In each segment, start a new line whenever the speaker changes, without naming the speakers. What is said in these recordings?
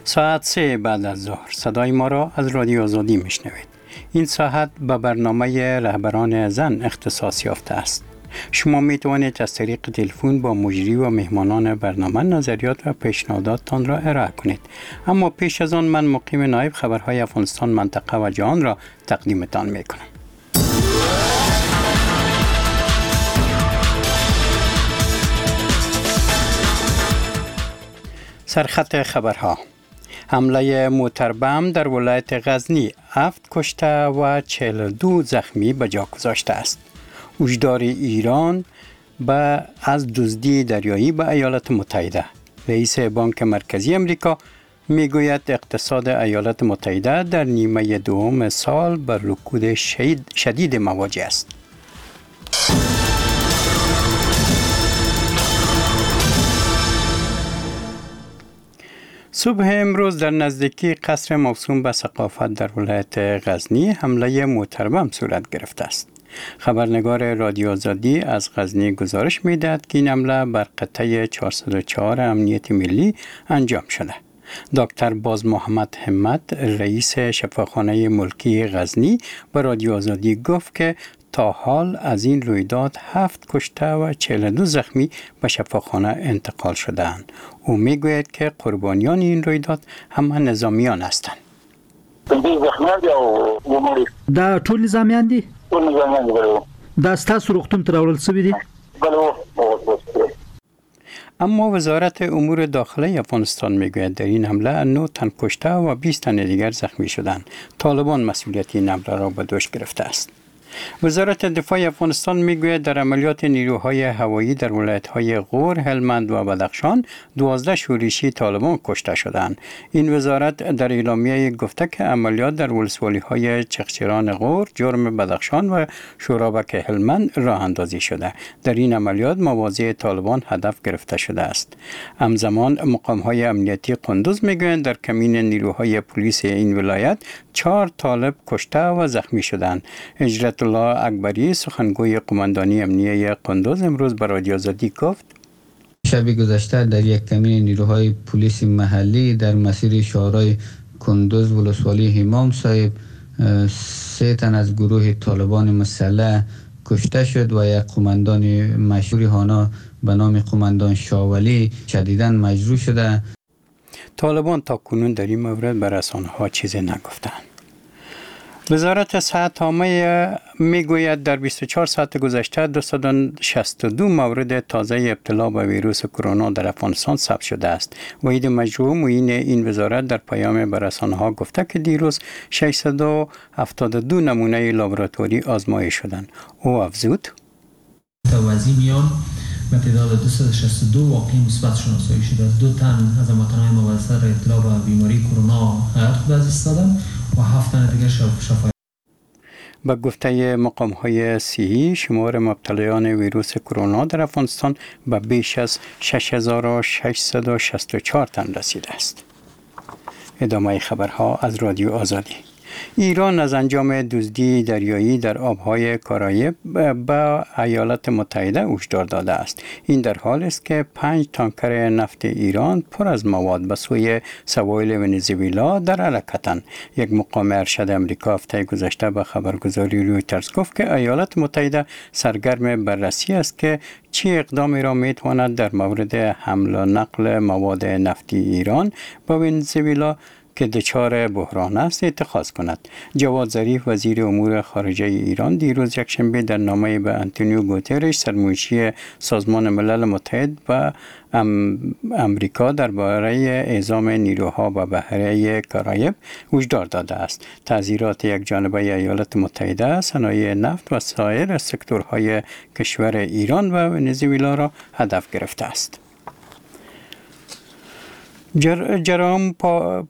ساعت 3 بعد از ظهر صدای ما را از رادیو آزادی میشنوید. این ساعت به برنامه رهبران زن اختصاص یافته است. شما می توانید از طریق تلفن با مجری و مهمانان برنامه نظریات و پیشنهاداتتان را ارائه کنید. اما پیش از آن من مقیم نایب خبرهای افغانستان منطقه و جهان را تقدیمتان می کنم. سرخط خبرها: حمله موتر بم در ولایت غزنی 7 کشته و 42 زخمی به جا گذاشته است. هشدار ایران از دزدی دریایی به ایالات متحده. رئیس بانک مرکزی امریکا میگوید اقتصاد ایالات متحده در نیمه دوم سال بر رکود شدید مواجه است. صبح امروز در نزدیکی قصر موسوم به ثقافت در ولایت غزنی حمله موتر بم صورت گرفته است. خبرنگار رادیو آزادی از غزنی گزارش می‌دهد که این حمله بر قطعه 404 امنیت ملی انجام شده. دکتر باز محمد همت رئیس شفاخانه ملکی غزنی به رادیو آزادی گفت که تا حال از این رویداد 7 کشته و 42 زخمی به شفاخانه انتقال شده‌اند. او میگوید که قربانیان این رویداد همه نظامیان هستند.
دا ټول نظامیان دي؟ دا ستاسو روغتون ته راوړل شوي دي؟
اما وزارت امور داخلی افغانستان میگوید در این حمله 9 تن کشته و 20 تن دیگر زخمی شدند. طالبان مسئولیت این حمله را به دوش گرفته است. وزارت دفاع افغانستان میگوید در عملیات نیروهای هوایی در ولایت‌های غور، هلمند و بدخشان 12 شورشی طالبان کشته شدند. این وزارت در اعلامیه گفته که عملیات در ولسوالی‌های چغچران غور، جرم بدخشان و شورابک هلمند راه اندازی شده. در این عملیات مواضع طالبان هدف گرفته شده است. همزمان مقام‌های امنیتی قندوز میگویند در کمین نیروهای پلیس این ولایت 4 طالب کشته و زخمی شدند. اجرت الله اکبری سخنگوی قماندانی امنیه قندوز امروز به رادیو آزادی گفت
شب گذشته در یک کمین نیروهای پلیس محلی در مسیر شهرهای کندوز ولسوالی امام صاحب 3 تن از گروه طالبان مسلح کشته شد و یک قماندان مشهور هانا به نام قماندان شاولی شدیداً مجروح شده.
طالبان تا کنون در این مورد به رسانه‌ها چیزی نگفتند. وزارت صحت عامه میگوید در 24 ساعت گذشته 262 مورد تازه ابتلا به ویروس کرونا در افغانستان ثبت شده است. وحید مجروح معین این وزارت در پیام به رسانه‌ها گفته که دیروز 672 نمونه لابراتوری آزمایش شدند. او افزود
توزیع میان به تعداد 262 واقعی مثبت شناسایی شده. 2 تن از امواتنهای مبتلا به ابتلا به بیماری کرونا حیات خود از دست دادند و 7 تن دیگر شفا.
به گفته مقام‌های صحی شمار مبتلایان ویروس کرونا در افغانستان به بیش از 6664 تن رسیده است. ادامه خبرها از رادیو آزادی. ایران از انجام دزدی دریایی در آبهای کارائیب به ایالات متحده هشدار داده است. این در حالی است که 5 تانکر نفت ایران پر از مواد به سوی سواحل ونزوئلا در حرکتند. یک مقام ارشد امریکا هفته گذشته به خبرگزاری رویترز گفت که ایالات متحده سرگرم بررسی است که چه اقدامی را میتواند در مورد حمل و نقل مواد نفتی ایران به ونزوئلا که دچار بحران است اتخاذ کند. جواد ظریف وزیر امور خارجه ایران دیروز یکشنبه در نامه به آنتونیو گوترش سرمنشی سازمان ملل متحد و امریکا درباره اعزام نیروها به بحیره کارائیب هشدار داده است. تعزیرات یک جانبه ایالات متحده صنایع نفت و سایر سکتورهای کشور ایران و ونزوئلا را هدف گرفته است. جرام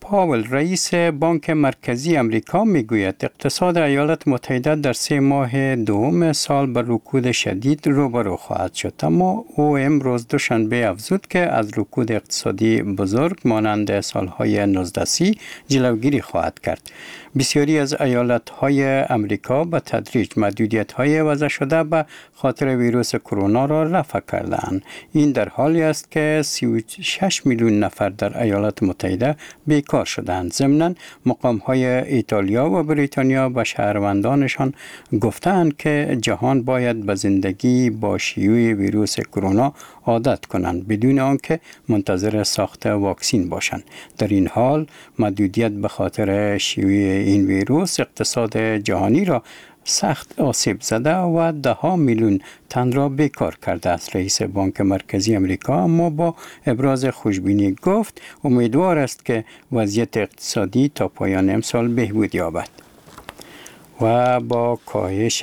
پاول رئیس بانک مرکزی امریکا میگوید اقتصاد ایالات متحده در 3 ماه دوم سال با رکود شدید روبرو خواهد شد، اما او امروز دوشنبه افزود که از رکود اقتصادی بزرگ مانند سالهای 1930 جلوگیری خواهد کرد. بسیاری از ایالت‌های امریکا به تدریج محدودیت‌های وضع شده به خاطر ویروس کرونا را رفع کردند. این در حالی است که 36 میلیون نفر در ایالات متحده بیکار شدند. ضمناً مقام‌های ایتالیا و بریتانیا به شهروندانشان گفتند که جهان باید به زندگی با شیوع ویروس کرونا عادت کنند بدون آنکه منتظر ساخت واکسن باشند. در این حال محدودیت به خاطر شیوع این ویروس اقتصاد جهانی را سخت آسیب زده و 10 میلیون تن را بیکار کرده است. رئیس بانک مرکزی امریکا اما با ابراز خوشبینی گفت امیدوار است که وضعیت اقتصادی تا پایان امسال بهبود یابد. و با کاهش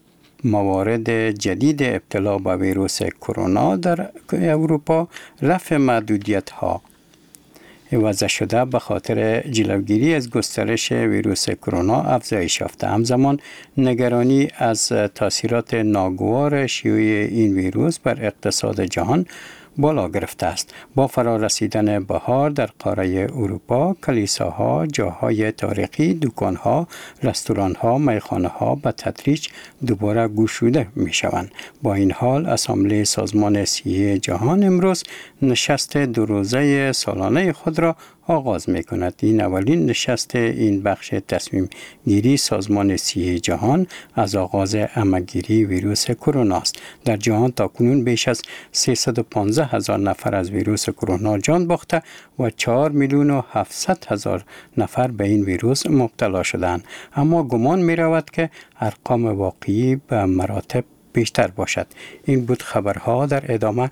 موارد جدید ابتلا به ویروس کرونا در اروپا، رفع محدودیت‌ها وضع شده به خاطر جلوگیری از گسترش ویروس کرونا افزایش یافته. همزمان نگرانی از تاثیرات ناگوار شیوع این ویروس بر اقتصاد جهان بالا گرفته است. با فرارسیدن بهار در قاره اروپا، کلیساها، جاهای تاریخی، دکانها، رستورانها، میخانه‌ها به تدریج دوباره گشوده می شوند. با این حال اسامبله سازمان صحی جهان امروز نشست 2 روزه سالانه خود را آغاز می کند. این اولین نشست این بخش تصمیم گیری سازمان صحی جهان از آغاز همه‌گیری ویروس کرونا است. در جهان تاکنون بیش از 315,000 نفر از ویروس کرونا جان باخته و 4,700,000 نفر به این ویروس مبتلا شدند. اما گمان می رود که ارقام واقعی به مراتب بیشتر باشد. این بود خبرها. در ادامه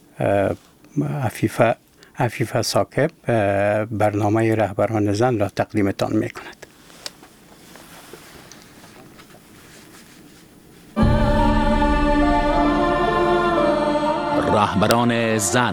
عفیفه ثاقب برنامه رهبران زن را تقدیمتان می کند.
رهبران زن.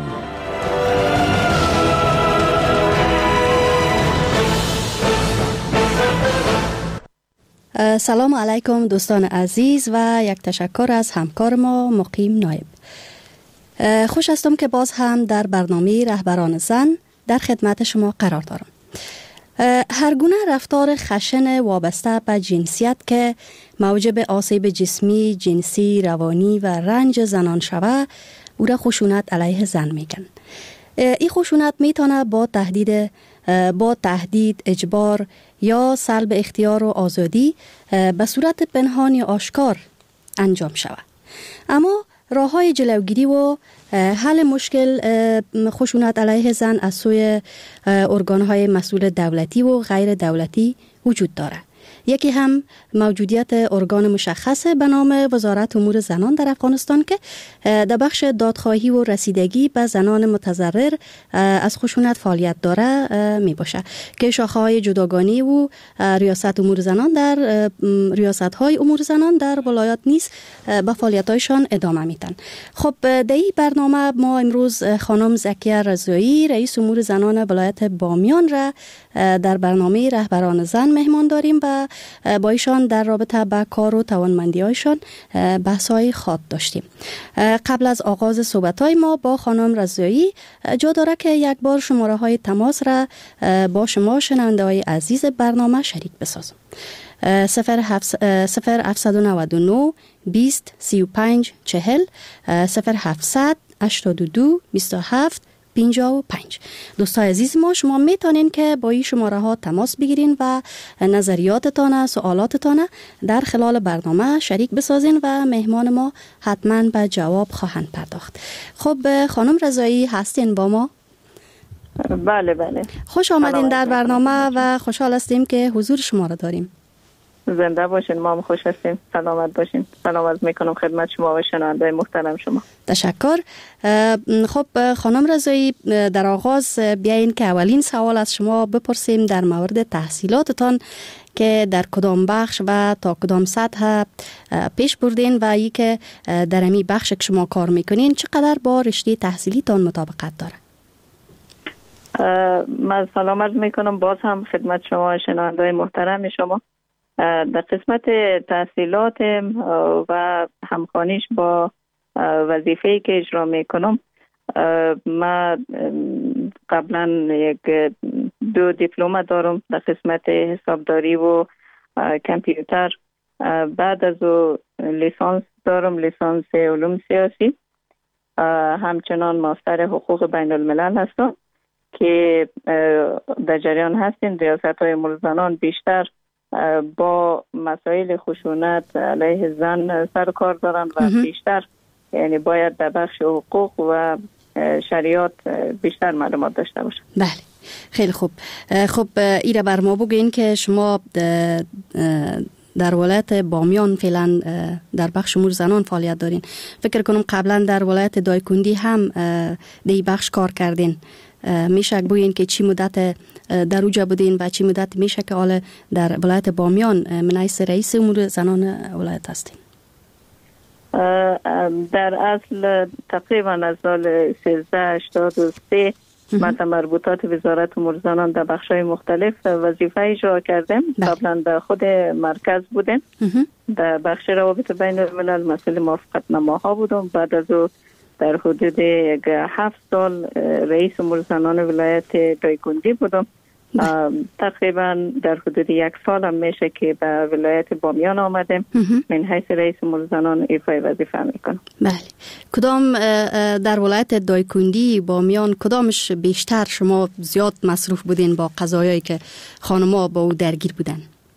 سلام علیکم دوستان عزیز و یک تشکر از همکار ما مقیم نایب. خوش هستم که باز هم در برنامه رهبران زن در خدمت شما قرار دارم. هر گونه رفتار خشن وابسته به جنسیت که موجب آسیب جسمی، جنسی، روانی و رنج زنان شوه او را خشونت علیه زن میگن. این خشونت میتونه با تهدید، اجبار یا سلب اختیار و آزادی به صورت پنهان یا آشکار انجام شود. اما راه‌های جلوگیری و حل مشکل خشونت علیه زن از سوی ارگان‌های مسئول دولتی و غیر دولتی وجود داره. یکی هم موجودیت ارگان مشخص به نام وزارت امور زنان در افغانستان که در بخش دادخواهی و رسیدگی به زنان متضرر از خشونت فعالیت داره می باشه که شاخه‌های جداگانه و ریاست امور زنان در ریاست‌های امور زنان در ولایات نیز به فعالیت‌هایشان ادامه میدن. خب در این برنامه ما امروز خانم زکیه رضایی رئیس امور زنان ولایت بامیان را در برنامه رهبران زن مهمان داریم و با ایشان در رابطه با کار و توانمندی‌هایشان بحث‌های خاص داشتیم. قبل از آغاز صحبت‌های ما با خانم رضایی جا داره که یک بار شماره‌های تماس را با شما شنونده‌های عزیز برنامه شریک بسازم. 0799 20 35 40 0700 82 27 55. دوستان عزیز ما، شما میتونین که با این شماره ها تماس بگیرین و نظریاتتان، سوالاتتان در خلال برنامه شریک بسازین و مهمان ما حتما به جواب خواهند پرداخت. خب خانم رضایی هستین با ما؟
بله.
خوش آمدین در برنامه و خوشحال هستیم که حضور شما را داریم.
زنده باشین، ما هم خوش هستیم. سلامت باشین. سلامت میکنم خدمت شما و شنونده محترم شما.
تشکر. خب خانم رضایی، در آغاز بیاین که اولین سوال از شما بپرسیم در مورد تحصیلاتتان که در کدام بخش و تا کدام سطح پیش بردین و ای که در امی بخش که شما کار میکنین چقدر با رشته تحصیلیتان مطابقت داره؟
من سلام عرض میکنم باز هم خدمت شما شنونده‌های محترم شما. در قسمت تحصیلات و همخوانیش با وظیفه‌ای که اجرا میکنم، من قبلا 2 دیپلم دارم در قسمت حسابداری و کامپیوتر. بعد از او لیسانس دارم، لیسانس علوم سیاسی. همچنان ماستر حقوق بین الملل هستم که در جریان هستیم. ریاست‌های مول زنان بیشتر با مسائل خشونت علیه زن سر کار دارن و بیشتر یعنی باید در بخش حقوق و شریعت بیشتر معلومات داشته باشن.
بله، خیلی خوب. خب ایره بر ما بگین که شما در ولایت بامیان فعلا در بخش امور زنان فعالیت دارین. فکر کنم قبلا در ولایت دایکندی هم دی بخش کار کردین. میشه بگین که چی مدت در اوجا بودین و چی مدت میشه که حالا در ولایت بامیان منایس رئیس امور زنان ولایت هستین؟
در اصل تقریبا از سال 1383 من مربوطات وزارت امور زنان در بخش‌های مختلف وظیفه اجرا کردم. قبلا در خود مرکز بودم، در بخش روابط بین الملل مسئول موافقت نماها بودم. بعد از او در حدود 7 سال رئیس امور زنان ولایت دایکندی بودم. تقریبا در حدود 1 سال هم میشه که به ولایت بامیان آمدم. من حیث رئیس امور زنان ایفای وظیفه میکنم.
بله. کدام در ولایت دایکندی بامیان کدامش بیشتر شما زیاد مصروف بودین با قضایایی که خانم‌ها با او درگیر بودن؟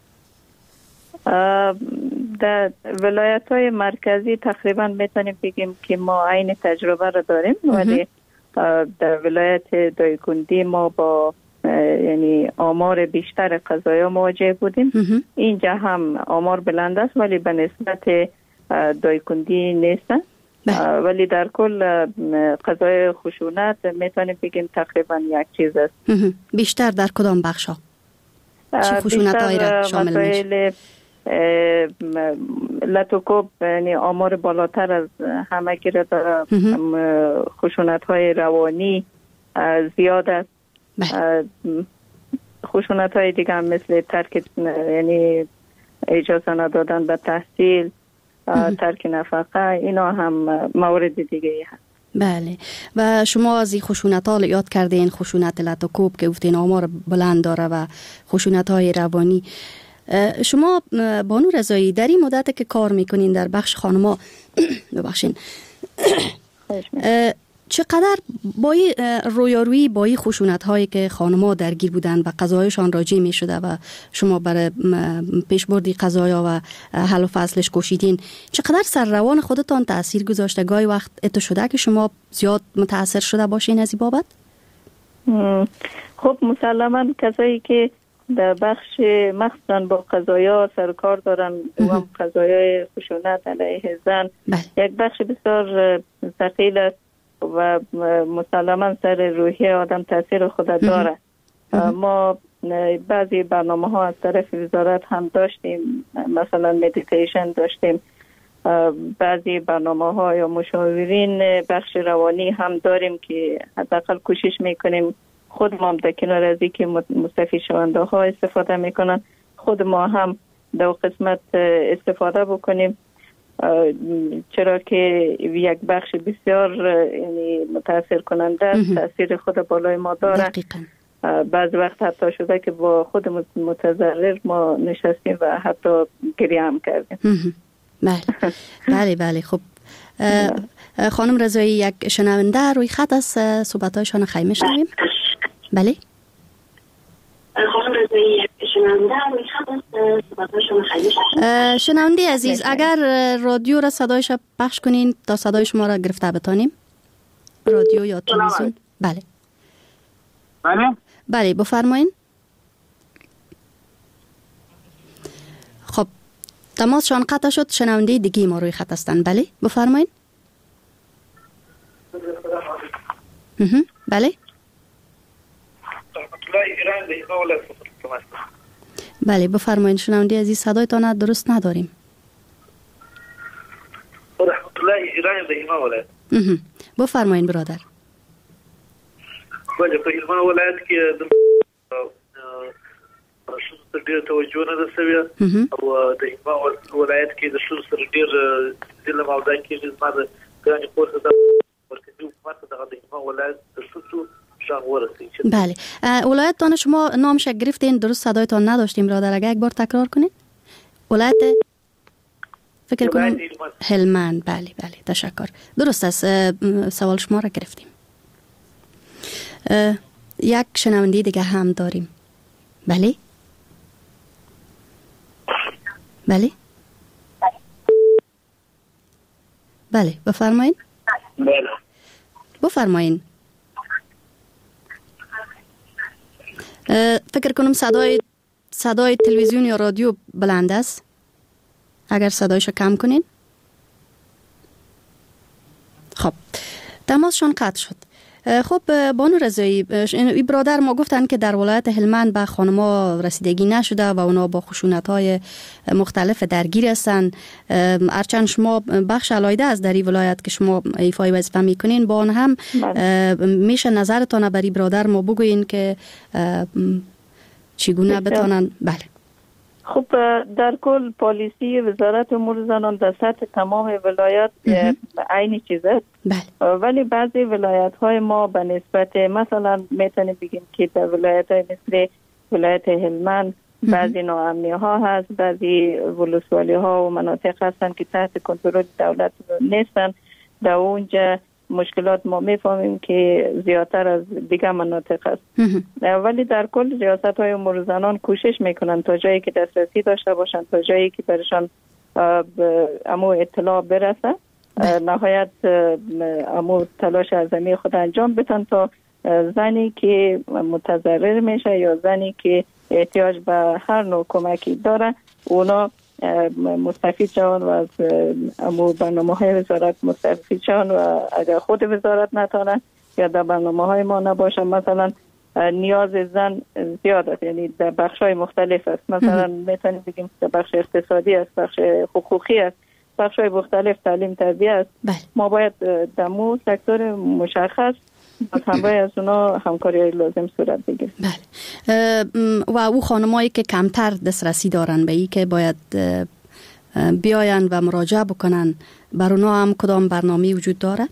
در ولایت های مرکزی تقریبا میتونیم بگیم که ما عین تجربه را داریم، ولی در ولایت دایکندی ما با یعنی آمار بیشتر قضایا مواجه بودیم. اینجا هم آمار بلند است ولی به نسبت دایکندی نیستن. ولی در کل قضای خشونت میتونیم بگیم تقریبا یک چیز است.
بیشتر در کدام بخش ها؟ چه خشونت هایی را شامل میشه؟
لاتوکوب یعنی آمار بالاتر از همه گیره داره. خشونت های روانی زیاد است. خشونت های دیگه هم مثل ترک یعنی اجازه ندادن به تحصیل، ترک نفقه، اینا هم مورد دیگه هست.
بله. و شما از این خشونت ها یاد کردین، خشونت لاتوکوب که گفتین آمار بلند داره و خشونت های روانی. شما بانو رضایی در این مدت که کار میکنین در بخش خانما ببخشین چقدر با رویارویی با این خشونت هایی که خانم‌ها درگیر بودن و قضایشان راجع می شده و شما برای پیشبردی قضایا و حل و فصلش کوشیدین، چقدر سر روان خودتان تأثیر گذاشته؟ گاهی وقت اتو شده که شما زیاد متاثر شده باشین از این بابت؟
خب مسلما کسایی که در بخش مخصوصا با قضایا سرکار دارن و قضایای خشونت علیه زن یک بخش بسیار ثقیل است و مسلما سر روحی آدم تاثیر خود داره. ما بعضی برنامه ها از طرف وزارت هم داشتیم، مثلا مدیتیشن داشتیم، بعضی برنامه ها یا مشاورین بخش روانی هم داریم که حداقل کوشش میکنیم خود ما هم در کنار از اینکه مستفید شونده ها استفاده میکنن خود ما هم در قسمت استفاده بکنیم، چرا که یک بخش بسیار یعنی متاثر کننده است، تاثیر خود بالای ما داره. بعض وقت حتی شده که با خود متضرر ما نشستیم و حتی گریه هم کردیم.
بله بله. خب خانم رضایی، یک شنونده روی خط از صحبت‌هایشان خیمه شنویم. بله
خانم رضایی، یک شنونده روی خط از صحبت‌هایشان خیمه شنویم.
شنونده عزیز، اگر رادیو را صدایش پخش کنین تا صدای شما را گرفته بتانیم، رادیو یا تلویزیون. بله
بله
بله بفرمایین. خب تماسشان قطع شد، شنونده دیگه ما روی خط هستن. بله بفرمایین. بله بله بفرمایین. شنونده عزیز صدایتان درست نداریم.
رحمت الله ایران دیما ولایت.
بفرمایین برادر.
بله په هلمند ولایت کې د شوز سره ډیر توجه نه ده شوې او د هلمند ولایت کې د شوز سره ډیر ظلم او دا کې زما د ګرانې پورته د مرکزی حکومت د هلمند ولایت د شوز شان ورسید.
بله ولایتتان شما نامش گرفتین درست صدایتان نداشتیم برادر اگه یک بار تکرار کنید. ولایت فکر کنم هلمند. بله بله تشکر درست است سوال شما را گرفتیم. یک شنونده دیگه هم داریم. بله بله بله بفرمایین.
بله
بفرمایین. فکر کنم صدای تلویزیون یا رادیو بلند است. اگر صدایشو کم کنین. خب تماسشان قطع شد. خب بانو رضایی این برادر ما گفتن که در ولایت هلمند به خانما رسیدگی نشده و اونا با خشونت‌های مختلف درگیر هستن. هرچند شما بخش علایده از در این ولایت که شما ایفای وظیفه میکنین با آن هم میشه نظرتان بر این برادر ما بگوین که چگونه بتانن. بله
خب در کل پالیسی وزارت امور زنان در سطح تمام ولایات عین چیزه. ولی بعضی ولایت های ما به نسبت مثلا میتونیم بگیم که در ولایت های مثل ولایت هلمند بعضی ناامنی ها هست، بعضی ولسوالی ها و مناطق هستن که تحت کنترل دولت نیستن. در اونجا مشکلات ما میفهمیم که زیادتر از دیگه مناطق است. ولی در کل ریاست های امور زنان کوشش میکنن تا جایی که دسترسی داشته باشن، تا جایی که برشان امو اطلاع برسه، نهایت امو تلاش عظیمی خود انجام بدن تا زنی که متضرر میشه یا زنی که احتیاج به هر نوع کمکی داره اونا مستفید شون و از امور برنامه های وزارت مستفید شون و اگر خود وزارت نتانه یا در برنامه های ما نباشه، مثلا نیاز زن زیاد است، یعنی در بخش های مختلف است. مثلا میتونیم بگیم در بخش اقتصادی است، بخش حقوقی است، بخش های مختلف تعلیم تربیت است. ما باید در مو سکتور مشخص همراه از اونا همکاری لازم صورت بگیره.
بله. و او خانمایی که کمتر دسترسی دارن به این که باید بیاین و مراجعه بکنن، بر اونا هم کدام برنامه وجود داره؟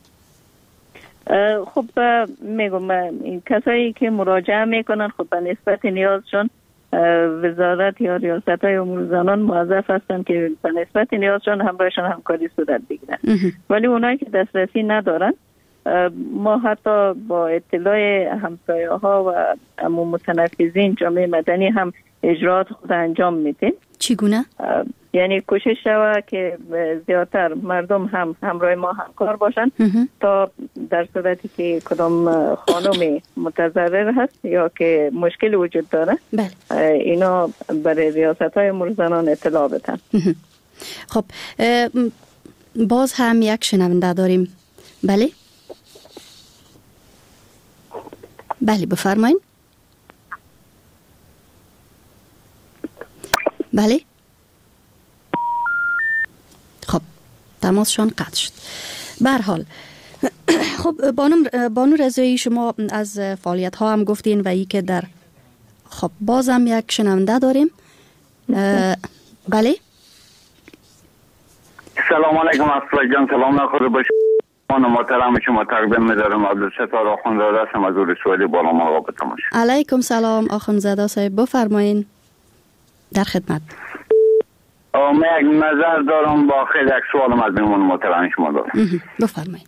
خب میگم این کسایی که مراجعه میکنن خب به نسبت نیازشون وزارت یا ریاست های امور زنان موظف هستن که به نسبت نیازشون همراهشون همکاری صورت بگیرن. ولی اونایی که دسترسی ندارن ما حتی با اطلاع همسایه ها و متنفذین جامعه مدنی هم اجرات خود انجام میدیم.
چگونه؟
یعنی کوشش شوه که زیادتر مردم هم همراه ما همکار باشن تا در صورتی که کدام خانم متضرر هست یا که مشکل وجود داره اینا برای ریاست های امور زنان اطلاع بدن.
خب باز هم یک شنونده داریم. بله بله بفرمایین. بله خب تماسشان قطع شد. به هر حال خب بانو رضایی شما از فعالیت ها هم گفتین و ای که در خب بازم یک شنونده داریم. بله
سلام علیکم اصلا جان، سلام نخوره باشه. محترم شما تقدیم می‌دارم عبدالستار آخوندزاده هستم از ولسوالی بالامال رابطه باشه.
علیکم سلام آخوندزاده صاحب بفرمایین در خدمت.
من یک نظر دارم با خیلی یک سوالم از میمون محترم شما دارم.
بفرمایید.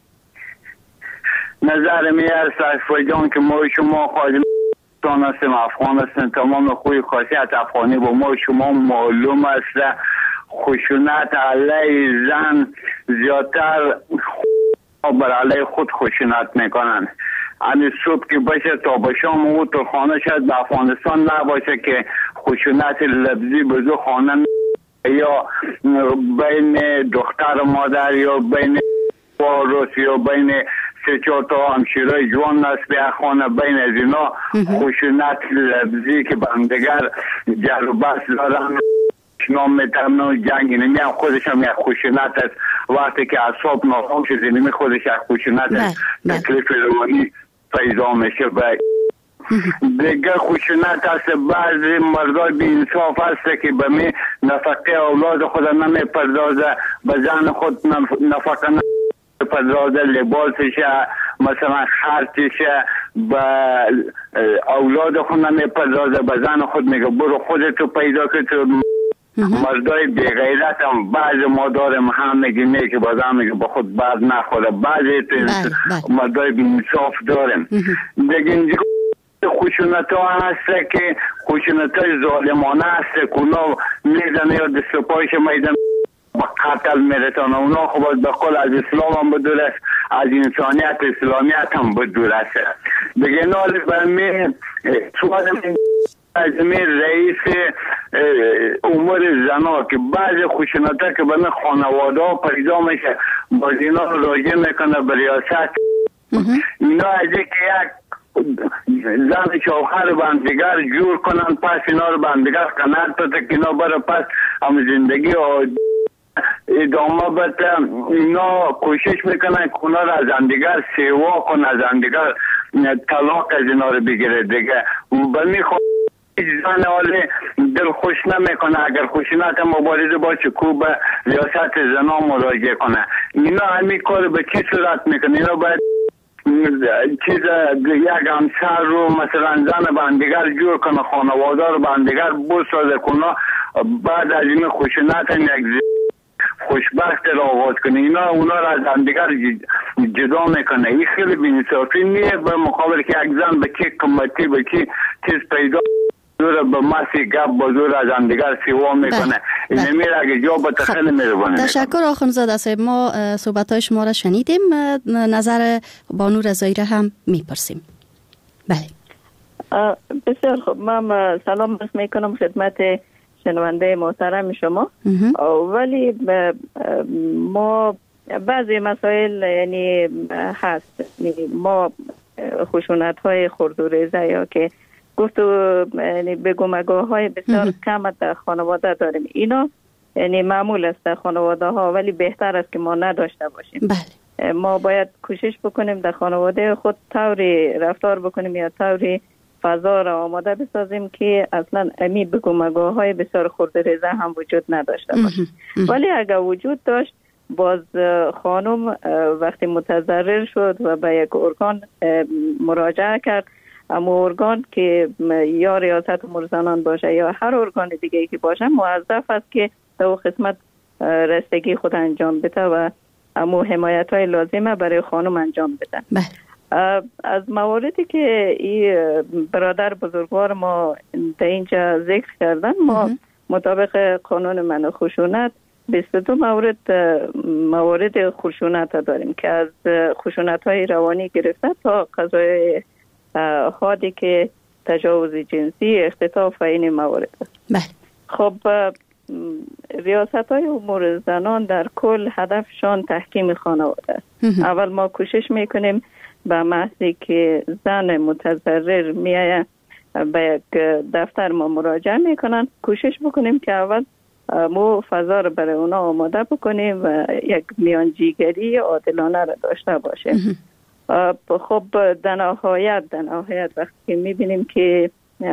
نظر میار صاحب جان که ما شما خواهیم هستیم افغان هستیم، تمام خوی خاصیت افغانی با ما شما معلوم است. خشونت علیه زن زیادتر بر علیه خود خشونت میکنن. یعنی صبح که باشه تا به شام او تو خانه شد به افغانستان نباشه که خشونت لفظی بزو خانه یا بین دختر مادر یا بین وارث یا بین سه چهار تا همشیرای جوان است به خانه، بین از اینا خشونت لفظی که به همدیگر جر و بحث دارن نام میترم جنگ اینمی هم خودش هم یک خشونت است. وقتی که اعصاب ناکام شد اینمی خودش یک خشونت است. تکلیف روانی پیدا میشه. دیگه خشونت هست، بعضی مردای بی انصاف هست که به می نفقه اولاد خود نمی پردازه، به زن خود نفقه نمی پردازه، لباسش مثلا خرچش به اولاد خود نمی پردازه، به زن خود میگه برو خودتو پیدا که تو. مردای بی غیرت هم بعض ما داریم، هم میگه که بازم میگه به خود بعد نخوره، بعضی مردای بی انصاف داریم. دیگه اینجا خشونت ها هست که خشونت های ظالمانه هست که اونا میزنه یا دست پایش میدن با قتل میرسانه. اونا خب به قول از اسلام هم بدور است، از انسانیت اسلامیت هم بدور است. دیگه نال برمی سوال از رئیس امور زنا که بعض خشونت ها که به خانواده ها پیدا میشه باز اینا راجع میکنه به ریاست. اینا از که یک زن شوهر بندگار جور کنن، پس اینا رو بندگار کنن تا که اینا برای پس هم زندگی ادامه بده. اینا کوشش میکنن که اونا رو از اندیگر سیوا کنن، از اندیگر طلاق از اینا رو بگیره. دیگه بمی خود زن حالی دل خوش نمیکنه، اگر خشونت مبارزه باشه که به ریاست زنا مراجعه کنه. اینا همین کار به چی صورت میکنه؟ اینا باید چیز یک همسر رو مثلا زن بندگار جور کنه، خانواده رو بندگار بسازه کنه، بعد از این خشونت هم یک خوشبخت را آغاز کنه. اینا اونا را از همدیگر جدا میکنه. این خیلی بی‌انصافی نیه، به مقابل که یک زن به چه قیمتی به چه چیز پیدا زور به مسی گپ با زور از همدیگر سیوا میکنه. این میره اگه جا به خیلی مهربانی.
تشکر آخوندزاده صاحب. ما صحبت های شما را شنیدیم، نظر بانو رضایی را هم میپرسیم. بله
بسیار خوب. من سلام عرض میکنم خدمت شنونده محترم شما. ولی ما بعضی مسائل یعنی هست، ما خشونت های خرد و ریزه یا که گفت یعنی بگو مگوهای های بسیار کم در خانواده داریم. اینا یعنی معمول است در خانواده ها، ولی بهتر است که ما نداشته باشیم.
بله.
ما باید کوشش بکنیم در خانواده خود طوری رفتار بکنیم یا طوری فضا را آماده بسازیم که اصلا امی بگو مگوهای بسیار خرد ریزه هم وجود نداشته باشه. ولی اگر وجود داشت، باز خانم وقتی متضرر شد و به یک ارگان مراجعه کرد، اما ارگان که یا ریاست امور زنان باشه یا هر ارگان دیگه که باشه موظف است که در قسمت رستگی خود انجام بده و اما حمایت های لازمه برای خانم انجام بده. از مواردی که این برادر بزرگوار ما در اینجا ذکر کردن، ما مطابق قانون منع خشونت 22 مورد خشونت داریم که از خشونت های روانی گرفته تا قضای حادی که تجاوز جنسی، اختطاف و این موارد است. خب ریاست های امور زنان در کل هدفشان تحکیم خانواده است. اول ما کوشش میکنیم به محضی که زن متضرر میایه به یک دفتر ما مراجعه میکنن، کوشش بکنیم که اول ما فضا رو برای اونا آماده بکنیم و یک میانجیگری عادلانه را داشته باشیم. خب در نهایت وقتی میبینیم که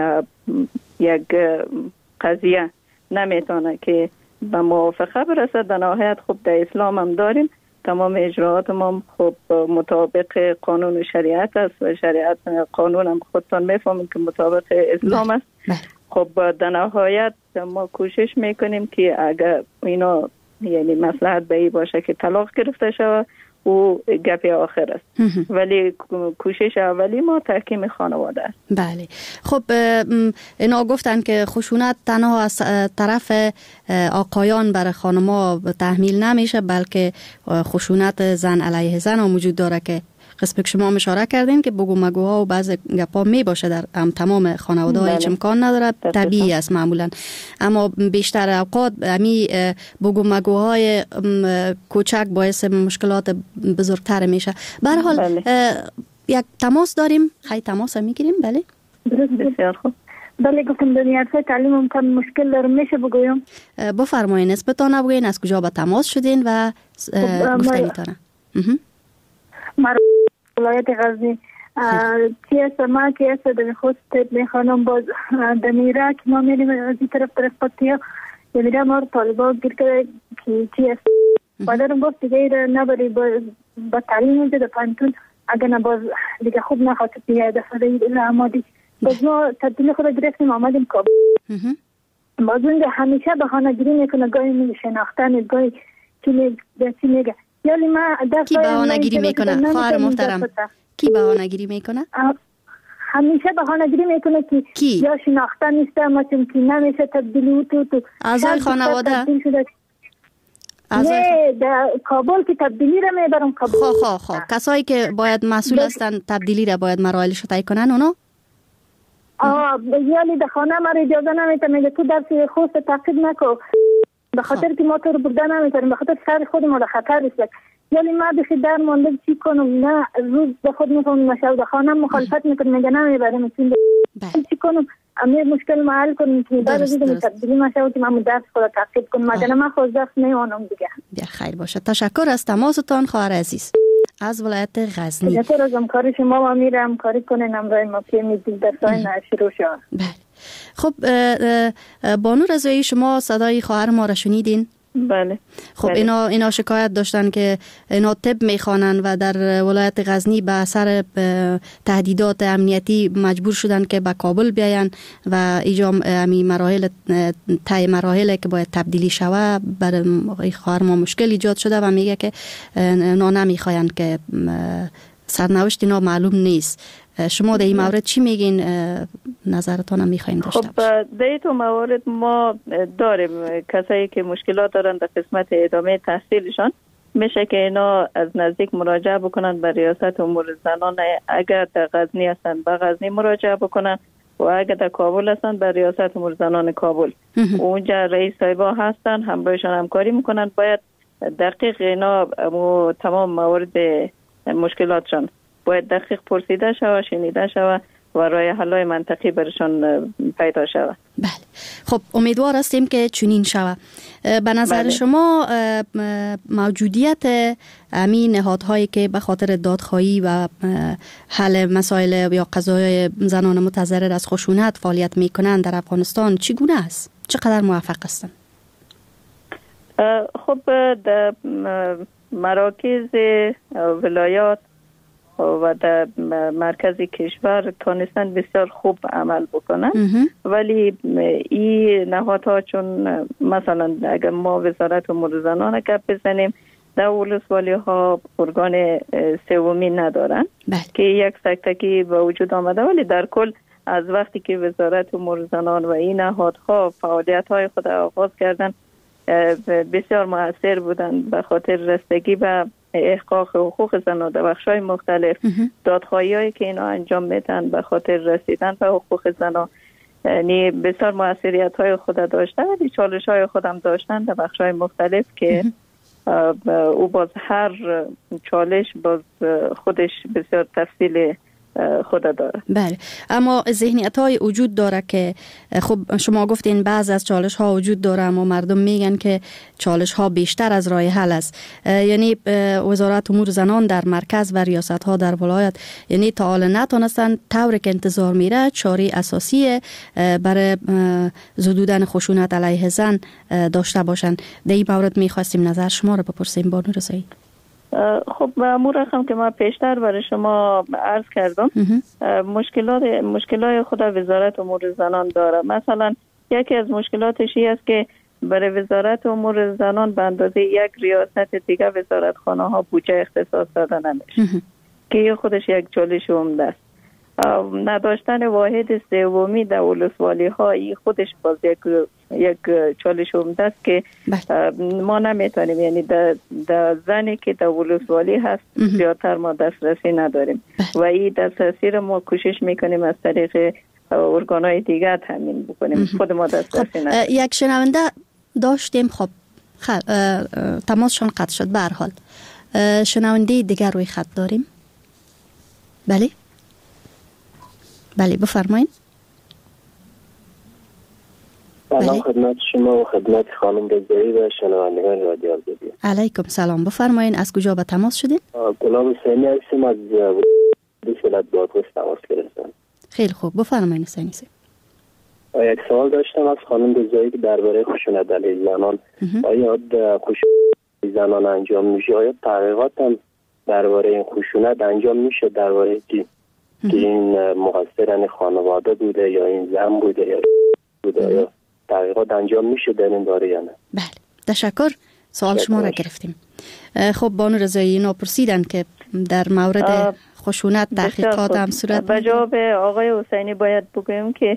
یک قضیه نمیتونه که به موافقه برسه، در نهایت خب در اسلام هم داریم، تمام اجراعات ما خب مطابق قانون و شریعت است و شریعت قانون هم خودتان میفهمید که مطابق اسلام است. خب در نهایت ما کوشش میکنیم که اگر اینا یعنی مصلحت به این باشه که طلاق گرفته شود، او گپ آخر است. ولی کوشش اولی ما تحکیم خانواده است.
بله. خب اینا گفتن که خشونت تنها از طرف آقایان برای خانما تحمیل نمیشه، بلکه خشونت زن علیه زن هم وجود داره که قسم که شما اشاره کردین که بگو مگوها و بعض گپا می باشه در تمام خانواده ها، هیچ امکان نداره، طبیعی است معمولا. اما بیشتر اوقات امی بگو مگوهای کوچک باعث مشکلات بزرگتر میشه. به هر حال یک تماس داریم، خیلی تماس میگیریم. بله
بسیار خوب.
بله گفتم در تعلیم امکان مشکل دارم، میشه بگویم؟
بفرمایید، نسبتان بگوین از کجا به تماس شدین و گفتنیتانه.
من ولایت غزنی چی است ما که است در خود میخوانم باز دمیره که ما میریم از این طرف پتیا میرم ما طالبا گیر که چی است بعدم باز دیگه نبری با تعلیم اونجا در پانتون اگر نباز دیگه خوب نخواد بیاید دفعه ایلا آمادی باز ما تبدیل خود گرفتیم آمدیم کابل باز اونجا همیشه بهانه گیری میکنه گاهی میگه شناختن گاهی چی میگه یعنی ما
کی بهانه گیری میکنه خواهر محترم کی بهانه گیری میکنه
همیشه بهانه گیری میکنه که یا شناختن نیست ما چون که نمیشه تبدیلی تو
اعضای خانواده
نه در کابل که تبدیلی را میبرم کابل
کسایی که باید مسئول هستن تبدیلی را باید مراحلش طی کنن اونا
یعنی در خانه ما اجازه نمیده میگه تو درس خود تعقیب نکن به خاطر که ما تو رو برده نمیتونیم به خاطر سر خود ما در خطر است یعنی ما بخی در مانده چی کنم نه روز به خود میفهمم نشد در خانه مخالفت میکنم میگه نمیبرم چی کنم امیر مشکل ما حل کنیم که بعد از اینکه تبدیلی نشود که ما درس خود تعقیب کنم مگر ما خود درس نمیونم دیگه
بیا خیر باشه تشکر از تماستان خواهر عزیز از ولایت غزنی
تشکر از همکاری شما و امیر همکاری کنین امروز ما که میدید در ساین شروع شد
بله خب بانو رضایی شما صدای خواهر ما را شنیدین
بله
خب اینا شکایت داشتن که اینا طب میخوانن و در ولایت غزنی به اثر تهدیدات امنیتی مجبور شدن که به کابل بیاین و ایجام امی مراحل طی مراحل که باید تبدیلی شوه برای خواهر ما مشکل ایجاد شده و میگه که اونا نمیخواین که سرنوشت اینا معلوم نیست شما در این مورد چی میگین نظرتان هم میخواین داشته باشید
خب در این موارد ما داریم کسایی که مشکلات دارن در قسمت ادامه تحصیلشان میشه که اینا از نزدیک مراجعه بکنن به ریاست امور زنان اگر در غزنی هستن به غزنی مراجعه بکنن و اگر در کابل هستن به ریاست امور زنان کابل اونجا رئیس صاحبا هستن همراهشان همکاری میکنن باید دقیق اینا تمام موارد مشکلاتشان باید دقیق پرسیده شود شنیده شود و راه حل‌های منطقی برشان پیدا شود
بله خب امیدوار هستیم که چنین شود به نظر شما موجودیت امی نهادهایی که به خاطر دادخواهی و حل مسائل یا قضایای زنان متضرر از خشونت فعالیت میکنند در افغانستان چگونه است چقدر موفق هستند
خب در مراکز ولایات و در مرکز کشور تانستن بسیار خوب عمل بکنن ولی این نهادها چون مثلا اگر ما وزارت امور زنان گپ بزنیم در ولسوالی ها ارگان سومی ندارن که یک تک به وجود آمده ولی در کل از وقتی که وزارت امور زنان و این نهادها فعالیت های خود آغاز کردن بسیار مؤثر بودن به خاطر رسیدگی به احقاق حقوق زنان در بخش‌های مختلف دادخواهی‌هایی که اینا انجام میدن به خاطر رسیدن به حقوق زنان یعنی بسیار موثریت‌های خود داشتن ولی چالش‌های خودم داشتن در بخش‌های مختلف که او باز هر چالش باز خودش بسیار تفصیل خود داره
بله اما ذهنیت های وجود داره که خب شما گفتین بعض از چالش ها وجود داره اما مردم میگن که چالش ها بیشتر از راه حل است یعنی وزارت امور زنان در مرکز و ریاست ها در ولایت یعنی تا حالا نتونستن طوری که انتظار میره چاره اساسی برای زدودن خشونت علیه زن داشته باشن در این مورد میخواستیم نظر شما رو بپرسیم بانو رضایی
خب امور رقم که ما پیشتر برای شما عرض کردم مشکلات خود وزارت امور زنان داره مثلا یکی از مشکلاتش این است که برای وزارت امور زنان به اندازه یک ریاست دیگه وزارتخانه ها بودجه اختصاص داده نمیشه که خودش یک چالش عمده است نداشتن واحد سومی در ولسوالی ها ای خودش باز یک چالش عمده است که ما نمیتونیم یعنی در زنی که در ولسوالی هست زیادتر ما دسترسی نداریم و این دسترسی ما کوشش میکنیم از طریق ارگانهای دیگر تامین بکنیم خود ما دسترسی نداریم
یک شنونده داشتیم خب تماسشون قطع شد به هر حال شنونده دیگر روی خط داریم بله بفرمایید
سلام خدمت شما و خدمت خانم رضایی و شنوندگان رادیو آزادی
علیکم سلام بفرمایید از کجا به تماس شدید
گلاب حسینی هستم از ولایت بادغیس تماس گرفتم.
خیلی خوب، بفرمایید حسین صاحب.
یک سوال داشتم از خانم رضایی که درباره خشونت علیه زنان. آیا خشونت زنان انجام میشه؟ آیا تحقیقات هم درباره این خشونت انجام میشه، درباره که این مقصر خانواده بوده یا این زن بوده یا تحقیقات انجام میشه در این باره یا نه؟
بله، تشکر. سوال شما را گرفتیم. خب بانو رضایی اینا پرسیدن که در مورد خشونت تحقیقات هم صورت
به جواب آقای حسینی باید بگویم که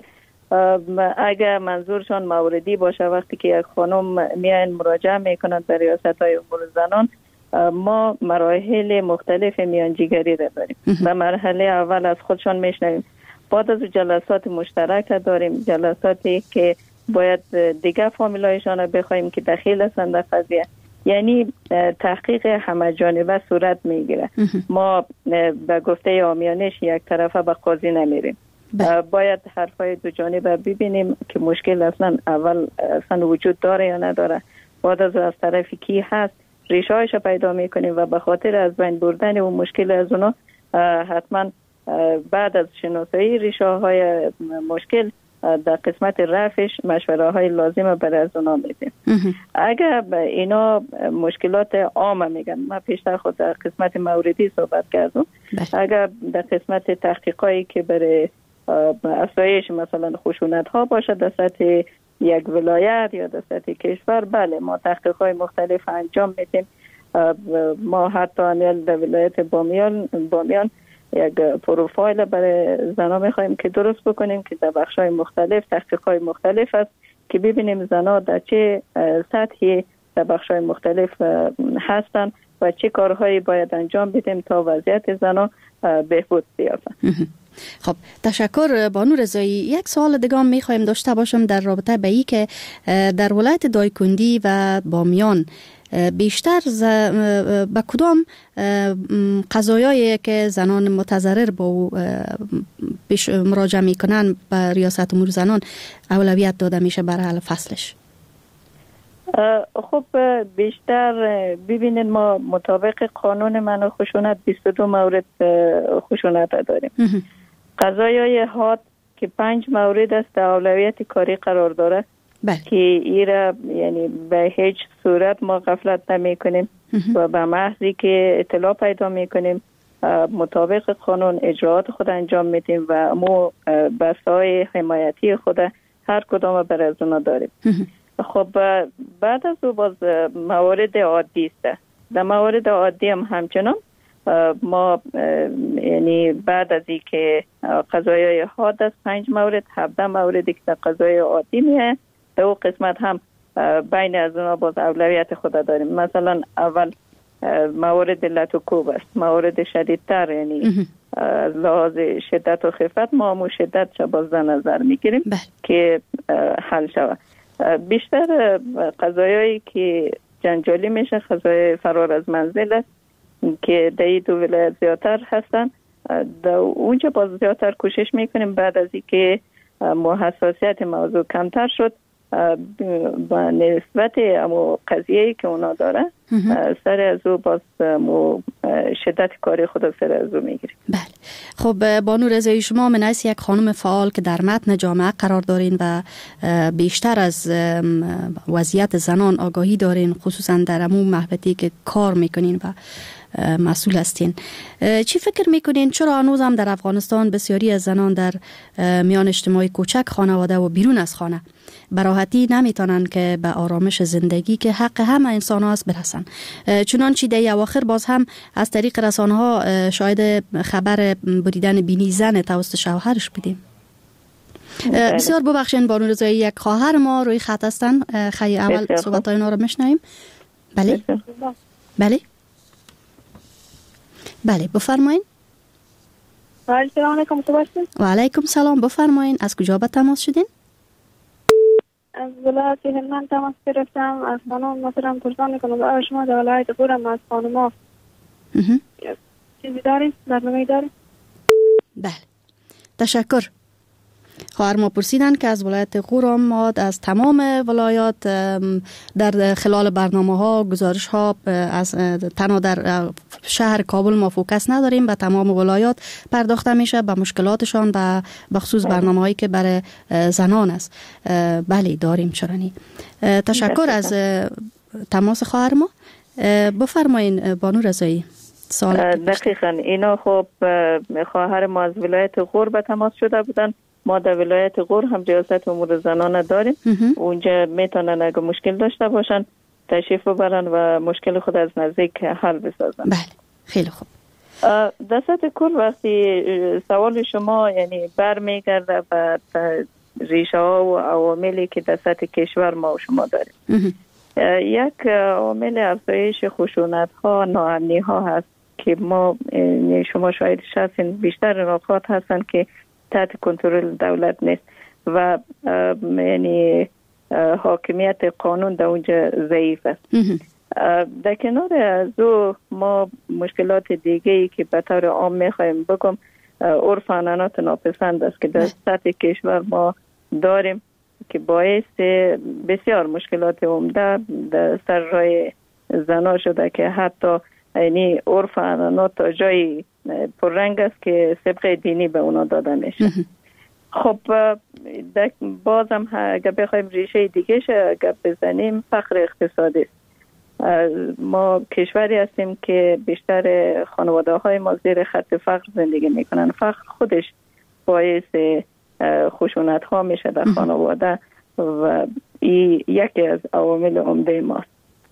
اگر منظورشان موردی باشه وقتی که یک خانم میان مراجعه میکنند به ریاست‌های امور زنان، ما مراحل مختلف میانجیگری را داریم. و مرحله اول از خودشان میشنویم، بعد از جلسات مشترک داریم، جلساتی که باید دیگه فامیلایشان را بخوایم که دخیل هستند در قضیه، یعنی تحقیق همه جانبه صورت میگیره. ما به گفته عامیانش یک طرفه به قاضی نمیریم. باید حرفای دو جانبه ببینیم که مشکل اصلا وجود داره یا نداره، بعد از طرف کی هست ریشه هایش پیدا میکنیم و به خاطر از بین بردن و مشکل از اونا حتما بعد از شناسایی ریشه های مشکل در قسمت رفعش مشوره های لازم برای از اونا میدیم. اگر اینا مشکلات عامه میگن، ما پیشتر خود در قسمت موردی صحبت کردم، اگر در قسمت تحقیقایی که برای افزایش مثلا خشونت ها باشه در سطح یک ولایت یا در سطح کشور، بله ما تحقیقات مختلف انجام میدیم. ما حتی در ولایت بامیان یک پروفایل برای زنها میخوایم که درست بکنیم که در بخش‌های مختلف تحقیقات مختلف است که ببینیم زنها در چه سطحی در بخش‌های مختلف هستند و چه کارهایی باید انجام بدیم تا وضعیت زنها بهبود بیابد.
خب تشکر بانو رضایی. یک سوال دیگه هم میخوایم داشته باشم در رابطه به این که در ولایت دایکندی و بامیان بیشتر به کدام قضایایی که زنان متضرر با او مراجعه میکنن به ریاست امور زنان اولویت داده میشه برای حل فصلش؟
خب بیشتر ببینید ما مطابق قانون منع خشونت 22 مورد خشونت داریم. قضایای حاد که 5 مورد است در اولویت کاری قرار داره که ایره یعنی به هیچ صورت ما غفلت نمی کنیم و به محضی که اطلاع پیدا می کنیم مطابق قانون اجراعات خود انجام میدیم و ما بسته‌های حمایتی خود هر کدام بر از اونا داریم. خب بعد از او باز موارد عادی است. در موارد عادی هم همچنان ما یعنی بعد از این که قضایای حاد است 5 مورد 17 موردی که در قضای عادی میه در او قسمت هم بین از اونا باز اولویت خود داریم. مثلا اول موارد لطوکوب است، موارد شدیدتر یعنی لحاظ شدت و خفت ما همون شدت چه باز در نظر میگیریم که حل شود. بیشتر قضایایی که جنجالی میشه قضای فرار از منزل است که در این دو ولایت زیادتر هستن. در اونجا باز زیادتر کوشش میکنیم بعد از اینکه حساسیت موضوع کمتر شد با نسبت امو قضیه‌ای که اونا داره سر از او باز شدت کاری خود سر از او میگیریم.
بله. خب بانو رضایی شما من از یک خانم فعال که در متن جامعه قرار دارین و بیشتر از وضعیت زنان آگاهی دارین، خصوصا در امو محبتی که کار میکنین و مسئول هستین، چی فکر میکنین چرا هنوز هم در افغانستان بسیاری از زنان در میان اجتماعی کوچک، خانواده و بیرون از خانه به راحتی نمیتونن که به آرامش زندگی که حق همه انسان ها است برسن؟ چنانچه در اواخر باز هم از طریق رسانه ها شاید خبر بریدن بینی زن توسط شوهرش بدیم. بسیار ببخشین بانو رضایی، یک خواهر ما روی خط هستن، خیلی اول صحبت های اونا رو میشنویم. بله بله بله بفرمایین.
سلام علیکم.
و علیکم سلام، بفرمایین. از کجا به تماس شدین؟
از ولایت هلمند تماس گرفتم. از خانم مثلا پرسان میکنم شما در ولایت قورم از خانم چیزی داریم؟ برنامه‌ای داریم؟
بله تشکر. خواهر ما پرسیدن که از ولایت قورم ما از تمام ولایات در خلال برنامه ها گزارش ها از تنها در شهر کابل ما فوکس نداریم، به تمام ولایات پرداخته میشه به مشکلاتشان و بخصوص برنامه‌هایی که برای زنان است. بله داریم چرانی. تشکر از تماس خواهر ما. بفرمایین بانو رضایی.
دقیقاً اینا خب خواهر ما از ولایت غور به تماس شده بودن. ما در ولایت غور هم ریاست امور زنان داریم. اونجا میتونن اگه مشکل داشته باشن تشریف ببرن و مشکل خود از نزدیک حل بسازن.
بله خیلی خوب.
در سطح کل وقتی سوال شما یعنی برمیگرده به ریشه ها و عواملی که در سطح کشور ما و شما داریم. یک عامل افزایش خشونت ها، ناامنی ها هست که ما شما شاهدش هستین. بیشتر نقاط هستن که تحت کنترل دولت نیست و یعنی حاکمیت قانون در اونجا ضعیف است. در کنار از او ما مشکلات دیگه ای که به طور عام میخوایم بگم عرف عنعنات ناپسند است که در سطح کشور ما داریم که باعث بسیار مشکلات عمده در سر راه زنا شده که حتی یعنی عرف عنعنات تا جایی پررنگ است که سبق دینی به اونا داده میشه. خب بازم اگر بخوایم ریشه دیگه اگر بزنیم فقر اقتصادی است. ما کشوری هستیم که بیشتر خانواده های ما زیر خط فقر زندگی میکنن. فقر خودش باعث خشونت ها میشه در خانواده و این یکی از عوامل عمده ماست.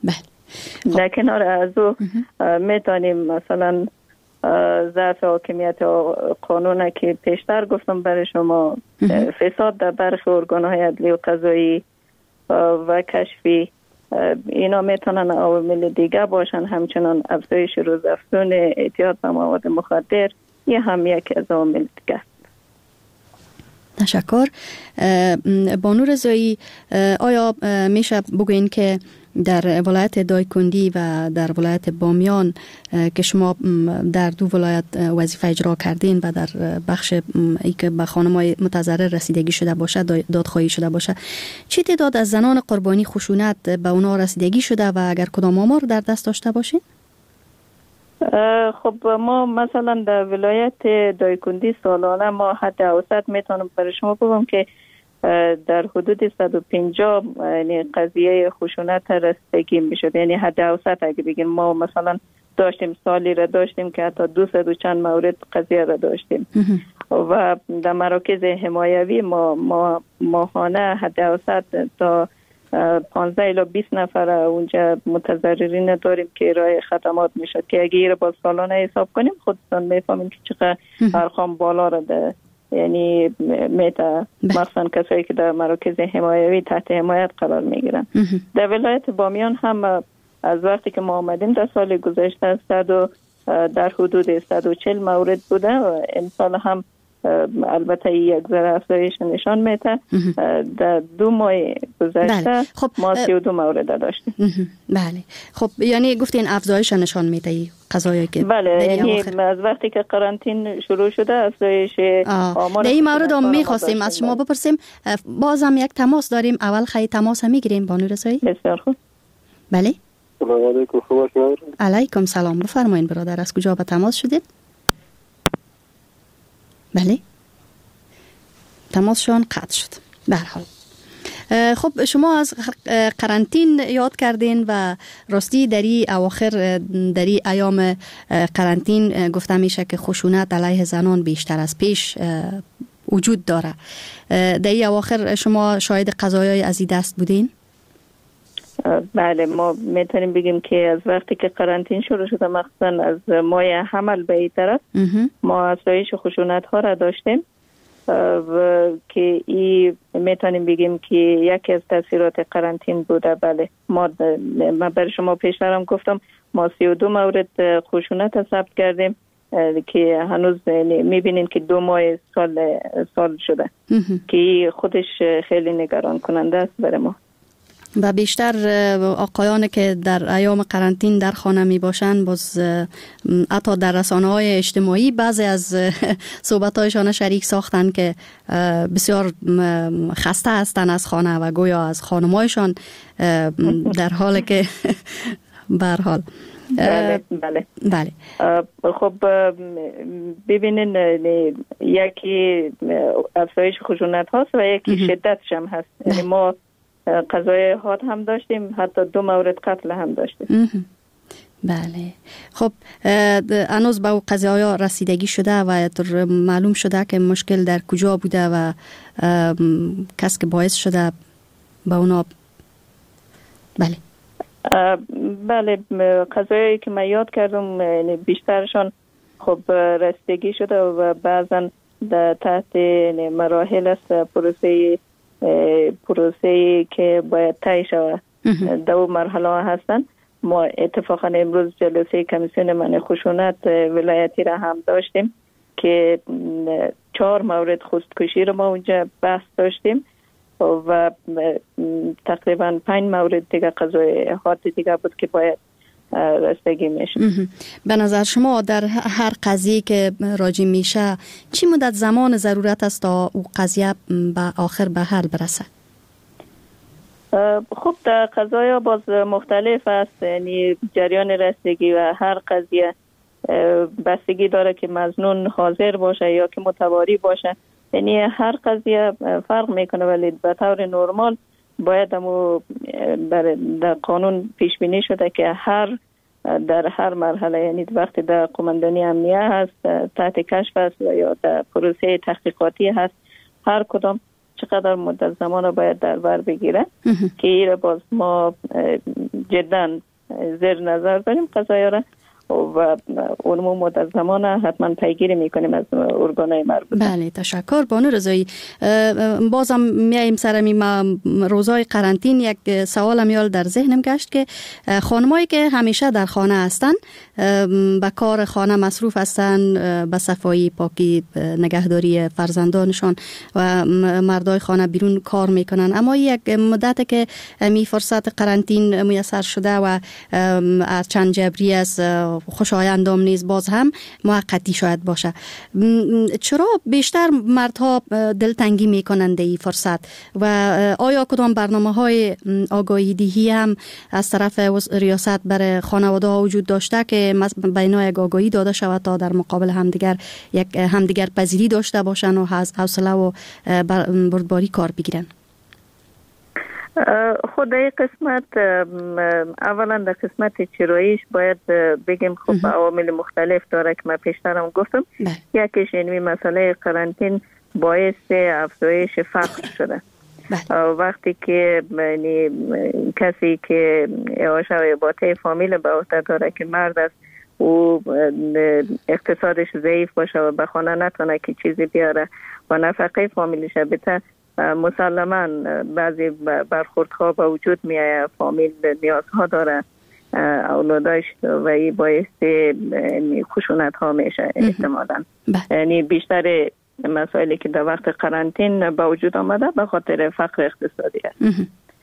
در کنار از او میتونیم مثلا ضعف حاکمیت قانون که پیشتر گفتم برای شما، فساد در برخی ارگان‌های عدلی و قضایی و کشفی، اینا میتونن عوامل دیگه باشن. همچنان افزایش روزافزون اعتیاد به مواد مخدر یه هم یک از عوامل دیگه.
تشکر. بانو رضایی، آیا میشه بگوین که در ولایت دایکندی و در ولایت بامیان که شما در دو ولایت وظیفه اجرا کردین و در بخش ای که به خانم‌های متضرر رسیدگی شده باشه، دادخواهی شده باشه، چه تعداد از زنان قربانی خشونت به اونا رسیدگی شده و اگر کدام آمار در دست داشته باشین؟
خب ما مثلا در ولایت دایکندی سالانه ما حد اوسط میتونم برای شما بگم که در حدود 150 یعنی قضیه خشونت رسیدگی میشد. یعنی حد اوسط اگه بگیم ما مثلا داشتیم سالی را داشتیم که حتی 200 و چند مورد قضیه را داشتیم و در مراکز حمایوی ما ماهانه حد اوسط تا 15 الی 20 نفر اونجا متضررین داریم که ارائه خدمات میشد که اگه این را با سالانه حساب کنیم خودتون میفهمین که چقدر ارقام بالا را ده. یعنی میتا مثلا کسایی که در مراکز حمایوی تحت حمایت قرار میگیرن. در ولایت بامیان هم از وقتی که ما آمدیم در سال گذشته در حدود 140 مورد بوده و امسال هم البته یک ذره افزایش نشان میده. در 2 ماه گذشته خب ما 32 مورد داشتیم.
بله خب یعنی گفتین افزایش نشان میده قضایی که
بله یعنی از وقتی که قرنطینه شروع شده افزایش آمار
در این مورد هم میخواستیم از شما بپرسیم. بازم یک تماس داریم، اول خیلی تماس میگیریم بانو رضایی.
بسیار خوب.
بله
سلام علیکم. خوب هستید؟
علیکم سلام. بفرمایید برادر، از کجا به تماس شدید؟ بله تماسشان قطع شد. به هر حال خب شما از قرنطین یاد کردین و راستی در این اواخر در این ایام قرنطین گفته میشه که خشونت علیه زنان بیشتر از پیش وجود داره. در این اواخر شما شاهد قضایای از این دست بودین؟
بله ما میتونیم بگیم که از وقتی که قرنطین شروع شده مخصوصا از ماه حمل به این طرف ما افزایش خشونت ها را داشتیم و که این میتونیم بگیم که یکی از تاثیرات قرنطین بوده. بله ما برای شما پیشترم گفتم ما 32 مورد خشونت ثبت کردیم که هنوز میبینیم که 2 ماه سال شده که خودش خیلی نگران کننده است برای ما.
و بیشتر آقایان که در ایام قرنطین در خانه می باشند باز حتی در رسانه‌های اجتماعی بعضی از صحبت‌هایشان شریک ساختن که بسیار خسته هستند از خانه و گویا از خانم‌هایشان در حالی که به هر حال
بله. خب ببینین یکی افزایش خشونت هاست و یکی شدتش هم هست. یعنی ما قضای حاد هم داشتیم، حتی 2 مورد قتل هم داشتیم.
بله. خب هنوز به قضایا رسیدگی شده و معلوم شده که مشکل در کجا بوده و کس که باعث شده به اونا؟ بله
بله، قضایی که من یاد کردم بیشترشان خب رسیدگی شده و بعضا تحت مراحل است پروسه که باید طی شود. 2 مرحله هستن. ما اتفاقا امروز جلسه کمیسیون منع خشونت ولایتی را هم داشتیم که 4 مورد خودکشی رو ما اونجا بحث داشتیم و تقریبا 5 مورد دیگه قضای حاد دیگه بود که باید رسیدگی میشه.
به نظر شما در هر قضیه که راجع میشه چی مدت زمان ضرورت است تا او قضیه به آخر به حل برسه؟
خب در قضایا باز مختلف است. یعنی جریان رسیدگی و هر قضیه بستگی داره که مظنون حاضر باشه یا که متواری باشه. یعنی هر قضیه فرق میکنه، ولی به طور نرمال باید در قانون پیش بینی شده که در هر مرحله، یعنی وقتی در قماندانی امنیه هست، تحت کشف است یا در پروسه تحقیقاتی هست، هر کدام چقدر مدت زمان باید در بر بگیره که این باز ما جدا زیر نظر داریم قضایا را و اون مدت زمان حتما پیگیری میکنیم از ارگانهای مربوطه.
بله، تشکر بانو رضایی. بازم میایم سر روزهای قرنطین یک سوالم یال در ذهنم گشت که خانمایی که همیشه در خانه هستن، به کار خانه مصروف هستن، به صفایی، پاکی، نگهداری فرزندانشان و مردای خانه بیرون کار میکنن، اما یک مدت که می فرصت قرنطین میسر شده و چند جبری است، خوشایندام نیست، باز هم موقتی شاید باشه. چرا بیشتر مردها دلتنگی میکنند این فرصت و آیا کدام برنامه‌های آگاهی دهی هم از طرف ریاست برای خانواده ها وجود داشته که بینا یک آگاهی داده شود تا در مقابل همدیگر پذیری داشته باشن و حوصله و بردباری کار بگیرن؟
خود این قسمت اولا در قسمت چراییش باید بگیم خب عوامل مختلف داره که من پیشترم گفتم. یکیش اینوی مسئله قرنطین باعث افزایش فقر شده. وقتی که کسی که اعاشه و اباطه فامیل به عهده داره که مرد است، او اقتصادش ضعیف باشه و به خانه نتونه که چیزی بیاره و نفقه فامیلش بته، مسلما بعضی برخوردها با وجود میآید. فامیل نیازها داره، اولادش، و این باعث خشونت ها میشه احتمالاً. یعنی بیشتر مسائلی که در وقت قرنطین با وجود آمده به خاطر فقر اقتصادی است.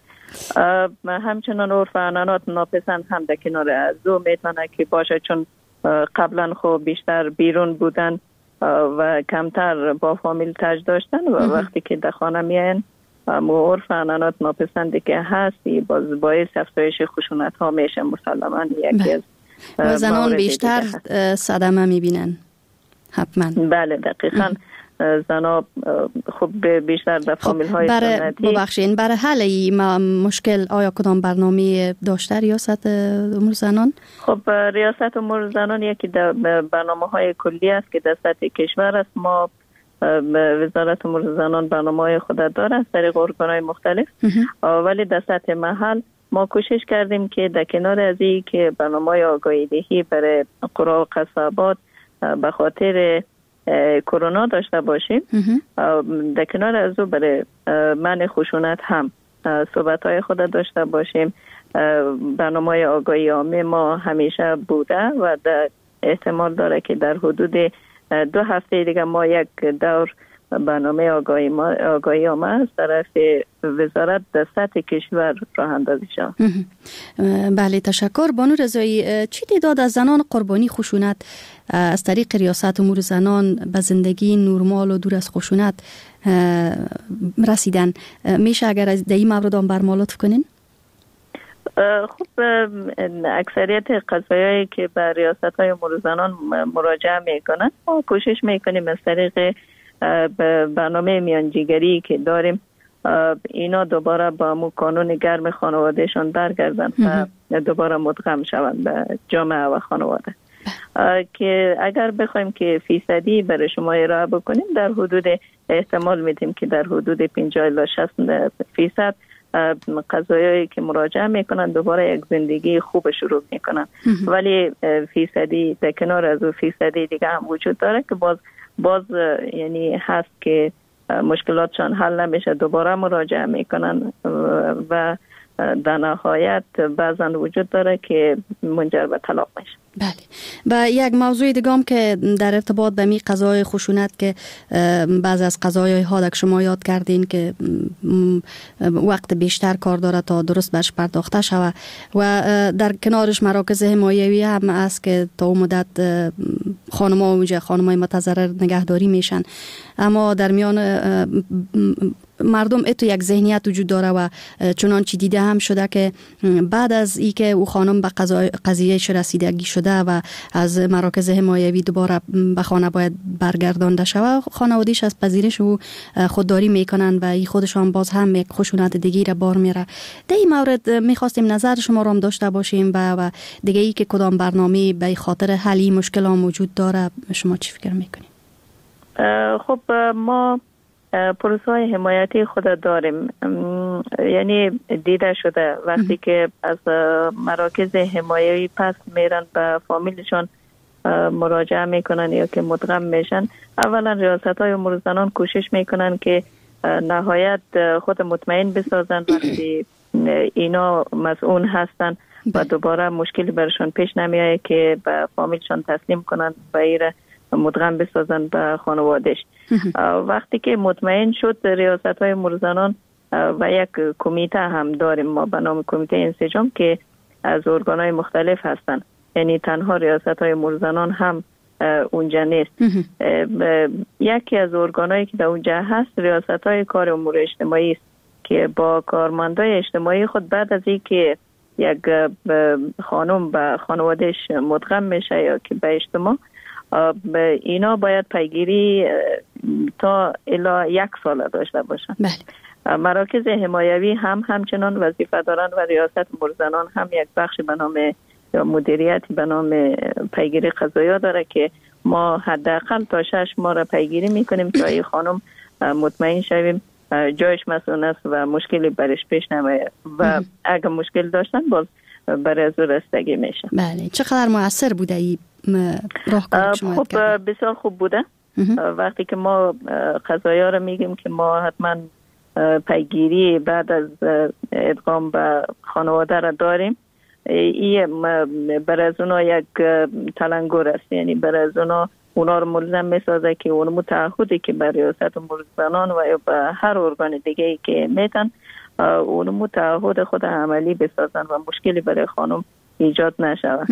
همچنان عرف عنعنات ناپسند هم در کنار از او میتونه که باشه، چون قبلا خب بیشتر بیرون بودن و کمتر با فامیل تاج داشتن و وقتی که در خانه میاین عرف عنعنات ناپسندی که هستی باز باعث افزایش خشونت ها میشه. مسلما یکی از
و زنان بیشتر صدمه میبینن حتما.
بله دقیقاً. زنا خب بیشتر در فامیل های سنتی.
ببخشید، برای حل این مشکل آیا کدام برنامه داشته ریاست امور زنان؟
خب ریاست امور زنان یکی در برنامه های کلی است که در سطح کشور است. ما وزارت امور زنان برنامه های خود داره از طریق ارگان‌های مختلف، ولی در سطح محل ما کوشش کردیم که در کنار از این که برنامه آگاهی دهی برای قرا و قصبات به خاطر کرونا داشته باشیم، در کنار از او برای منع خشونت هم صحبت‌های خود داشته باشیم. برنامه آگاهی عامه ما همیشه بوده و در احتمال داره که در حدود 2 هفته دیگه ما یک دور برنامه آگاهی عامه از طرف وزارت در سطح کشور راه اندازی شد.
بله تشکر بانو رضایی. چی تعداد از زنان قربانی خشونت از طریق ریاست امور زنان به زندگی نرمال و دور از خشونت رسیدن؟ میشه اگر از این مورد هم برمالات کنین؟
خب اکثریت قضایایی که به ریاست‌های امور زنان مراجعه میکنن ما کوشش میکنیم از طریق برنامه میانجیگری که داریم اینا دوباره با مو قانون گرم خانوادهشان برگردن و دوباره مدغم شوند به جامعه و خانواده. که اگر بخوایم که فیصدی برای شما ارائه بکنیم در حدود احتمال میدیم که در حدود 50 الی 60% قضایایی که مراجعه میکنن دوباره یک زندگی خوب شروع میکنن. ولی فیصدی در کنار از اون فیصدی دیگه هم وجود داره که باز یعنی هست که مشکلاتشان حل نمیشه، دوباره مراجعه میکنن و در نهایت بعضا وجود داره که منجر به طلاق میشه.
بله. و یک موضوع دیگه هم که در ارتباط به می قضای خشونت که بعض از قضایای ها که شما یاد کردین که وقت بیشتر کار داره تا درست برش پرداخته شود و در کنارش مراکز حمایوی هم است که تا اون مدت خانم‌ها اونجا خانم‌های متضرر نگهداری میشن، اما در میان مردم اتو یک ذهنیت وجود داره و چنانچه دیده هم شده که بعد از ای که او خانم به قضیهش رسیدگی شده و از مراکز حمایوی دوباره به خانه باید برگردانده شده، خانواده‌اش از پذیرش او خودداری میکنن و ای خودشان باز هم یک خشونت دیگه را بار میره. در این مورد میخواستیم نظر شما را هم داشته باشیم و دیگه ای که کدام برنامه به خاطر حل این مشکل ها موجود داره شما چی فکر میکنید؟
خب ما پروسه های حمایتی خود داریم، یعنی دیده شده وقتی که از مراکز حمایتی پس میرن به فامیلشون مراجعه میکنن یا که مدغم میشن، اولا ریاست های امور زنان کوشش میکنن که نهایت خود مطمئن بسازن وقتی اینا مسئول هستن و دوباره مشکلی برشون پیش نمیایه که به فامیلشون تسلیم کنن و ایره مدغم بسازن به خانوادهش. وقتی که مطمئن شد ریاست های امور زنان و یک کمیته هم داریم ما به نام کمیته انسجام که از ارگان های مختلف هستن، یعنی تنها ریاست های امور زنان هم اونجا نیست. یکی از ارگان هایی که در اونجا هست ریاست های کار امور اجتماعی است که با کارمندای اجتماعی خود بعد از اینکه یک خانم به خانوادهش مدغم میشه یا که به اجتماع، اینا باید پیگیری تا الی 1 سال داشته باشن. بله. مراکز حمایوی هم همچنان وظیفه دارن و ریاست امور زنان هم یک بخش به نام یا مدیریتی به نام پیگیری قضایا داره که ما حداقل تا 6 ماه را پیگیری میکنیم تا این خانم مطمئن شویم جایش مسئول است و مشکلی برش پیش نمیاد و اگر مشکل داشتن باز برای از رسیدگی میشه.
بله. چقدر مؤثر بوده این راهکار شما؟
خب بسیار خوب بوده. وقتی که ما قضایا رو میگیم که ما حتما پیگیری بعد از ادغام به خانواده را داریم، این برای از اونا یک تلنگر است، یعنی برای از اونا رو ملزم میسازه که اون متعهدی که برای ریاست امور زنان و یا به هر ارگان دیگه ای که میتن اون متعهد خود عملی بسازن و مشکلی برای خانم ایجاد نشود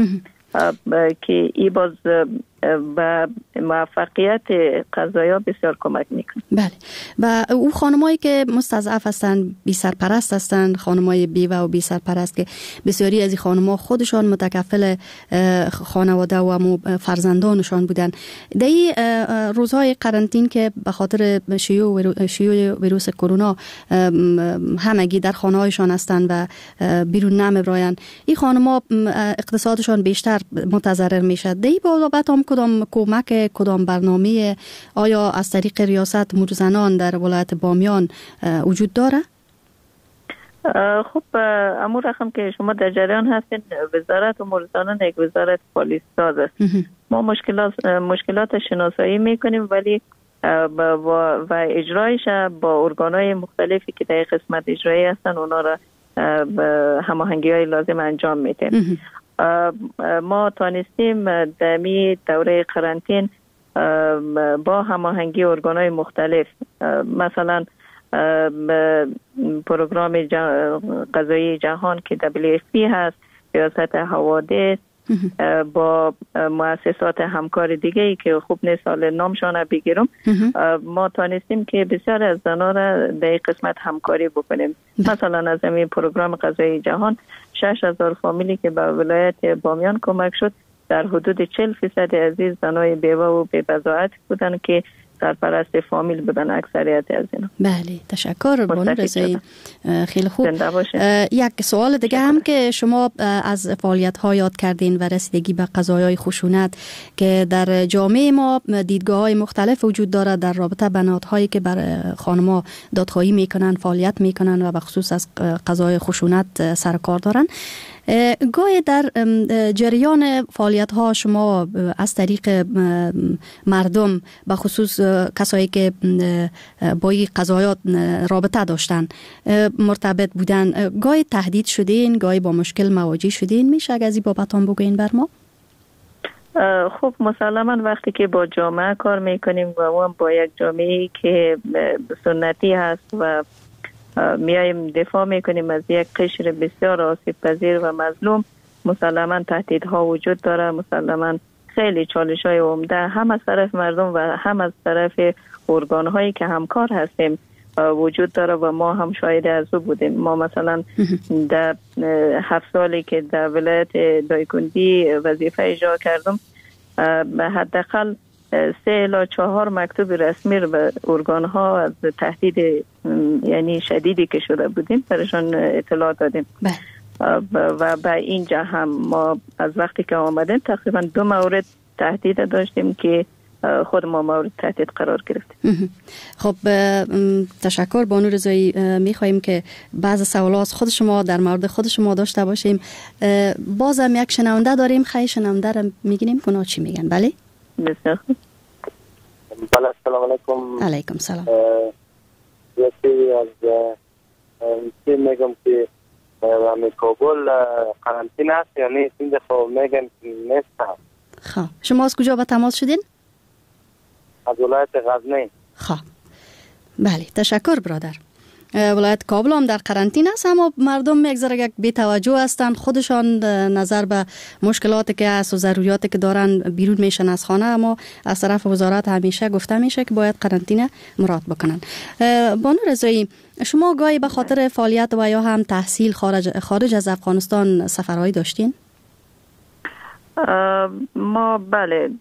که ای باز به موفقیت قضایا بسیار کمک میکنه.
بله. و او خانمایی که مستضعف هستند، بی سرپرست هستند، خانمای بیوه و بی سرپرست که بسیاری از این خانم‌ها خودشان متکفل خانواده و فرزندانشان بودند، در این روزهای قرنطین که به خاطر شیوع ویروس کرونا همگی در خانه‌هایشان هستند و بیرون نمی‌رایند، این خانم‌ها اقتصادشان بیشتر متضرر میشه. در این بابت هم کدام کمک، کدام برنامه آیا از طریق ریاست امور زنان در ولایت بامیان وجود داره؟
خب امور رقم که شما در جریان هستین، وزارت امور زنان یک وزارت پالیسی ساز است. ما مشکلات شناسایی میکنیم ولی و اجرایش با ارگانهای مختلفی که در قسمت اجرایی هستن اونا را هماهنگی های لازم انجام میدیم. ما تانستیم در می دوره قرنطین با هماهنگی ارگان‌های مختلف، مثلا پروگرام غذایی جهان که WFP هست، ریاست حوادث، با مؤسسات همکار دیگه ای که خوب نیست حال نامشان بگیرم، ما تانستیم که بسیار از زنان را در قسمت همکاری بکنیم. مثلا از این پروگرام غذایی جهان 6,000 فامیلی که به ولایت بامیان کمک شد، در حدود 40% عزیز زنای بیوه و بی‌بضاعت بودن که سرپرست فامیل بودن اکثریت از اینا.
بله، تشکر بانو رضایی، خیلی خوب. یک سوال دیگه هم که شما از فعالیت ها یاد کردین و رسیدگی به قضایای خشونت که در جامعه ما دیدگاه های مختلف وجود داره در رابطه با نهادهایی که بر خانم‌ها دادخواهی میکنن، فعالیت میکنن و به خصوص از قضای خشونت سر کار دارن. گاهی در جریان فعالیت ها شما از طریق مردم به خصوص کسایی که با این قضایات رابطه داشتن مرتبط بودن، گاهی تهدید شدین، گاهی با مشکل مواجه شدین؟ میشه اگه از این بابتان بگوین بر ما؟
خب مسلما وقتی که با جامعه کار میکنیم و اون با یک جامعه که سنتی هست و میایم دفاع میکنیم از یک قشر بسیار آسیب پذیر و مظلوم، مسلما تهدیدها وجود داره، مسلما خیلی چالش های عمده هم از طرف مردم و هم از طرف ارگان هایی که همکار هستیم وجود داره و ما هم شاهد از او بودیم. ما مثلا در 7 سالی که در ولایت دایکنډي وظیفه اجرا کردم، حداقل 3 الی 4 مکتوب رسمی به ارگان ها از تهدید یعنی شدیدی که شده بودیم برشان اطلاع دادیم. و به اینجا هم ما از وقتی که آمدیم تقریبا 2 مورد تهدید داشتیم که خود ما مورد تهدید قرار گرفتیم.
خب تشکر بانو رضایی. میخواییم که بعض سوالات از خود شما در مورد خود شما داشته باشیم. بازم یک شنونده داریم، خیلی شنونده رو میگیم که چی میگن. بله
بسیار خوب.
بله السلام علیکم.
علیکم سلام.
یکی از میگم که همی کابل قرنطینه است یا نیست؟ این دفعه میگن نیست.
خب شما از کجا به تماس شدین؟
از ولایت غزنی.
خب بله تشکر برادر. ولایت کابل هم در قرنطینه است، اما مردم میگذره یک بی توجه هستند، خودشان نظر به مشکلاتی که هست و ضروریاتی که دارن بیرون میشن از خانه، اما از طرف وزارت همیشه گفته میشه که باید قرنطینه مراعات بکنن. بانو رضایی، شما گاهی به خاطر فعالیت و یا هم تحصیل خارج از افغانستان سفرهایی داشتین؟
ما بله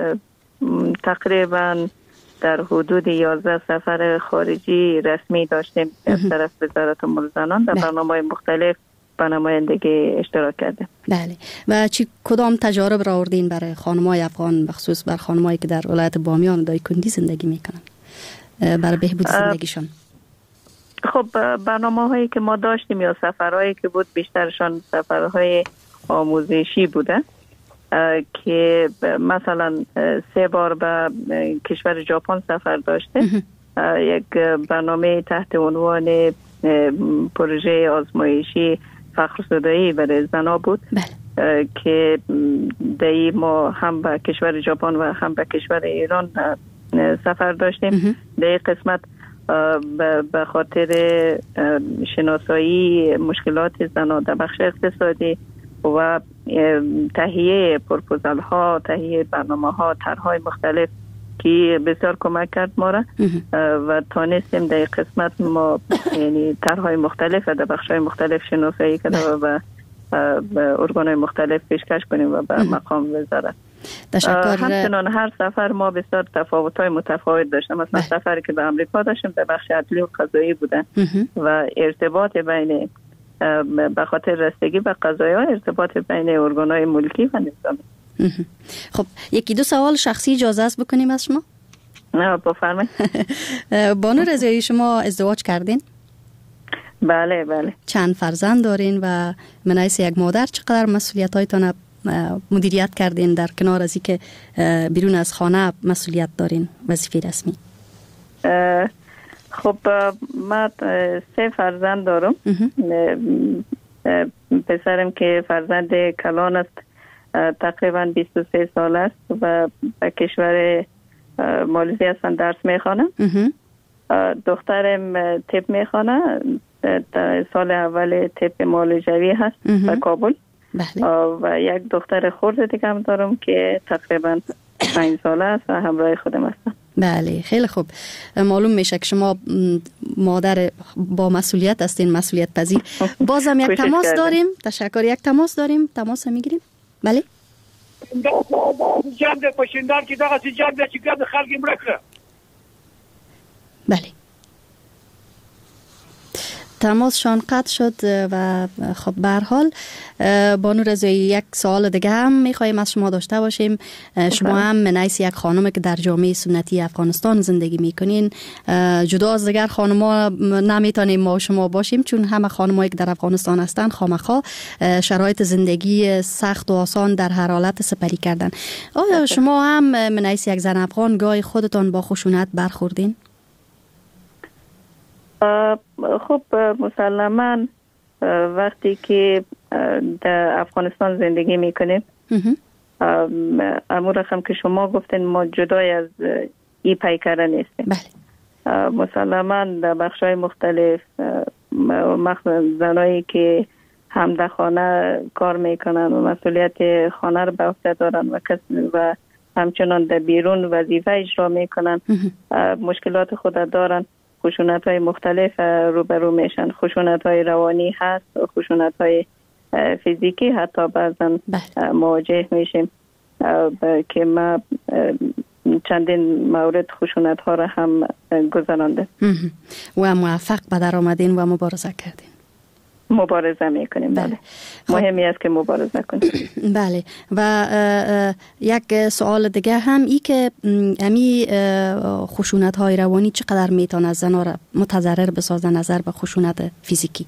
تقریبا در حدود 11 سفر خارجی رسمی داشتیم از طرف وزارت امور زنان در برنامه‌های مختلف به نمایندگی اشتراک کردیم.
بله. و کدام تجارب را آوردین برای خانم‌های افغان، بخصوص بر خانم‌هایی که در ولایت بامیان و دایکنډي زندگی میکنن، برای بهبود زندگیشان؟
خب برنامه‌هایی که ما داشتیم یا سفرهایی که بود بیشترشان سفرهای آموزشی بوده که مثلا 3 بار به کشور ژاپن سفر داشته. یک برنامه تحت عنوان پروژه آزمایشی فخرزدایی برای زنا بود که دایی ما هم به کشور ژاپن و هم به کشور ایران سفر داشتیم. در قسمت به خاطر شناسایی مشکلات زنا در بخش اقتصادی و تهیه پروپوزال ها، تهیه برنامه ها، طرح‌های مختلف که بسیار کمک کرد ما را و تانستیم در قسمت ما یعنی طرح‌های مختلف در بخش‌های مختلف شناسایی کرده و به ارگان‌های مختلف پیشکش کنیم و به مقام وزارت. همچنان هر سفر ما بسیار تفاوت‌های متفاوت داشتیم. مثلا سفری که به امریکا داشتیم در بخش عدلی و قضایی بوده و ارتباط بین به خاطر رسیدگی به قضایا ارتباط بین ارگان‌های ملکی و نظامی.
خب 1-2 سوال شخصی اجازه است بکنیم از شما؟
نه بفرمایید.
بانو رضایی شما ازدواج کردین؟
بله بله.
چند فرزند دارین و من حیث یک مادر چقدر مسئولیت‌هایتان مدیریت کردین در کنار از اینکه بیرون از خانه مسئولیت دارین، وظیفه رسمی؟
خب من 3 فرزند دارم. پسرم که فرزند کلان است تقریبا 23 سال است و به کشور مالزی هستن درس میخوانه. دخترم طب میخوانه، سال اول طب معالجوی هست در کابل. و یک دختر خرد دیگه هم دارم که تقریبا 5 ساله است و همراه خودم هستم.
بله خیلی خوب. معلوم میشه که شما مادر با مسئولیت هستین، مسئولیت پذیر. بازم یک تماس داریم. تشکر. یک تماس داریم. تماس میگیریم. بله
جنب پشندان که داغ جنب چی گرد خلقی مرکه.
بله تماسشان قطع شد و خب به هر حال بانو رضایی یک سوال دیگه هم میخوایم از شما داشته باشیم. شما هم من حیث یک خانم که در جامعه سنتی افغانستان زندگی میکنین، جدا از دیگر خانم‌ها نمیتونیم ما شما باشیم، چون همه خانم‌هایی که در افغانستان هستن خامخا شرایط زندگی سخت و آسان در هر حالت سپری کردن. آیا شما هم من حیث یک زن افغان گاهی خودتان با خشونت برخوردین؟
خب مسلماً وقتی که در افغانستان زندگی میکنیم امور رقم که شما گفتین ما جدای از ای پیکره نیستیم.
بله.
مسلماً در بخشای مختلف مخصوصا زنایی که هم در خانه کار میکنن و مسئولیت خانه رو به عهده دارن و همچنان در بیرون وظیفه اجرا میکنن، مشکلات خود دارن، خشونت‌های مختلف روبرو میشن. خشونت‌های روانی هست و خشونت‌های فیزیکی حتی بعضا مواجه میشیم که ما چندین مورد خشونت‌ها را هم گذرانده
و موفق به در آمدین و مبارزه کردین.
مبارزه میکنیم. بله. مهمی است که مبارزه کنیم.
بله. و یک سوال دیگه هم ای که امی خشونت های روانی چقدر میتونه زنها را متضرر بسازه نظر به خشونت فیزیکی؟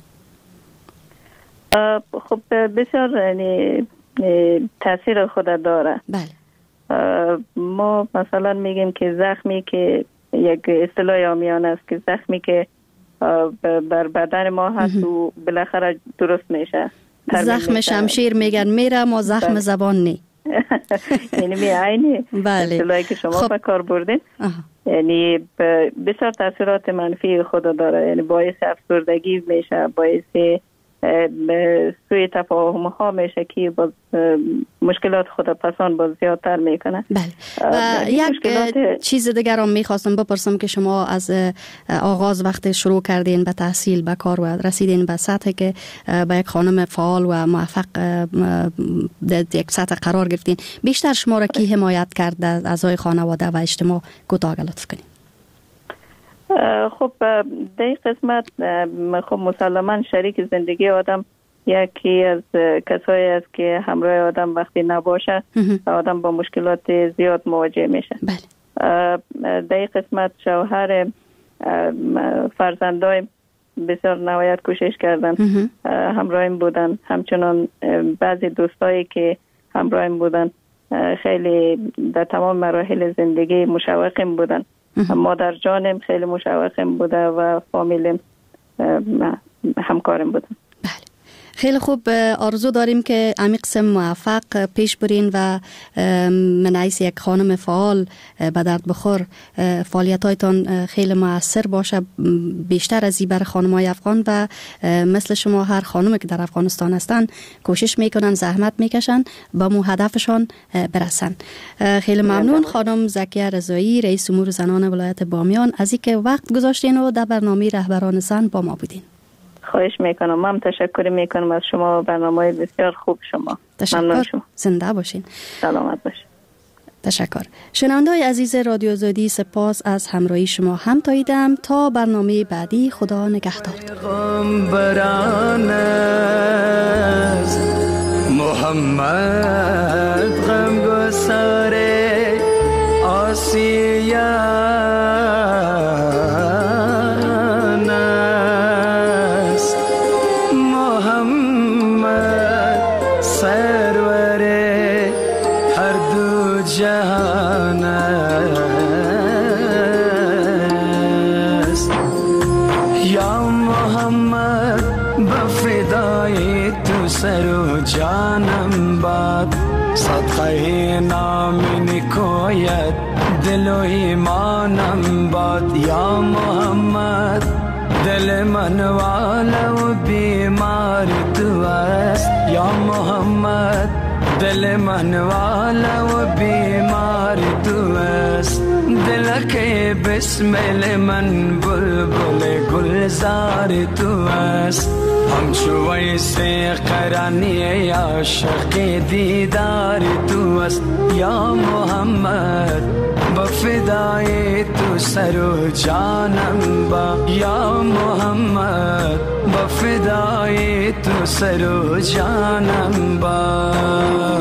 خب بسیار تاثیر خود داره.
بله.
ما مثلا میگیم که زخمی که یک اصطلاح عامیانه است که زخمی که بر بدن ما هست و بالاخره درست میشه.
زخم شمشیر میگن میره، ما زخم زبان نی.
یعنی می عینی اصطلاحی که شما به کار بردین. یعنی بسیار تاثیرات منفی خود داره. یعنی باعث افسردگی میشه، باعث سوی تفاهم ها میشه که باز مشکلات خود پسان باز زیادتر میکنه.
بله. و یک چیز دیگر هم میخواستم بپرسم که شما از آغاز وقت شروع کردین به تحصیل به کار و رسیدین به سطحی که به یک خانم فعال و موفق در یک سطح قرار گرفتین، بیشتر شما را کی حمایت کرد از اعضای خانواده و اجتماع؟ کوتاه لطف کنید.
خب در این قسمت خب مسلماً شریک زندگی آدم یکی از کسایی است که همراه آدم وقتی نباشه آدم با مشکلات زیاد مواجه میشه.
بله.
در این قسمت شوهر فرزندایم بسیار نهایت کوشش کردن، همراهیم بودن، همچنان بعضی دوستایی که همراهیم بودن خیلی در تمام مراحل زندگی مشوقیم بودن. مادر جانم خیلی مشوقم بوده و فامیلم همکارم بودن.
بله. خیلی خوب. آرزو داریم که امی قسم موفق پیش برین و من حیث یک خانم فعال به درد بخور فعالیتایتان خیلی مؤثر باشه، بیشتر از این برای خانم‌های افغان و مثل شما هر خانمی که در افغانستان هستن کوشش میکنن، زحمت میکشن با مو هدفشان برسن. خیلی ممنون خانم زکیه رضایی، رئیس امور زنان ولایت بامیان، از اینکه وقت گذاشتین و در برنامه رهبران زن با ما بودین.
خواهش میکنم. من تشکر میکنم از شما و برنامه بسیار خوب شما.
تشکر. زنده باشین.
سلامت باشین.
تشکر. شنونده‌های عزیز رادیو آزادی، سپاس از همراهی شما. هم تاییدم تا برنامه بعدی. خدا نگهدار.
محمد غمگسار آسیا جانم باد صدقه نامی نکویت دل و ایمانم باد. یا محمد دل من والا و بیمار تو است. یا محمد दिल मन वाला वो बीमार तू बस दिल के बिस्मिल मन बुलबुल गुलजार तू बस हम शुवै से करानी आशिक़ दीदार तू बस या मोहम्मद बफिदाए तू सरो जानम बा या मोहम्मद बफिदाए तू सरो जानम बा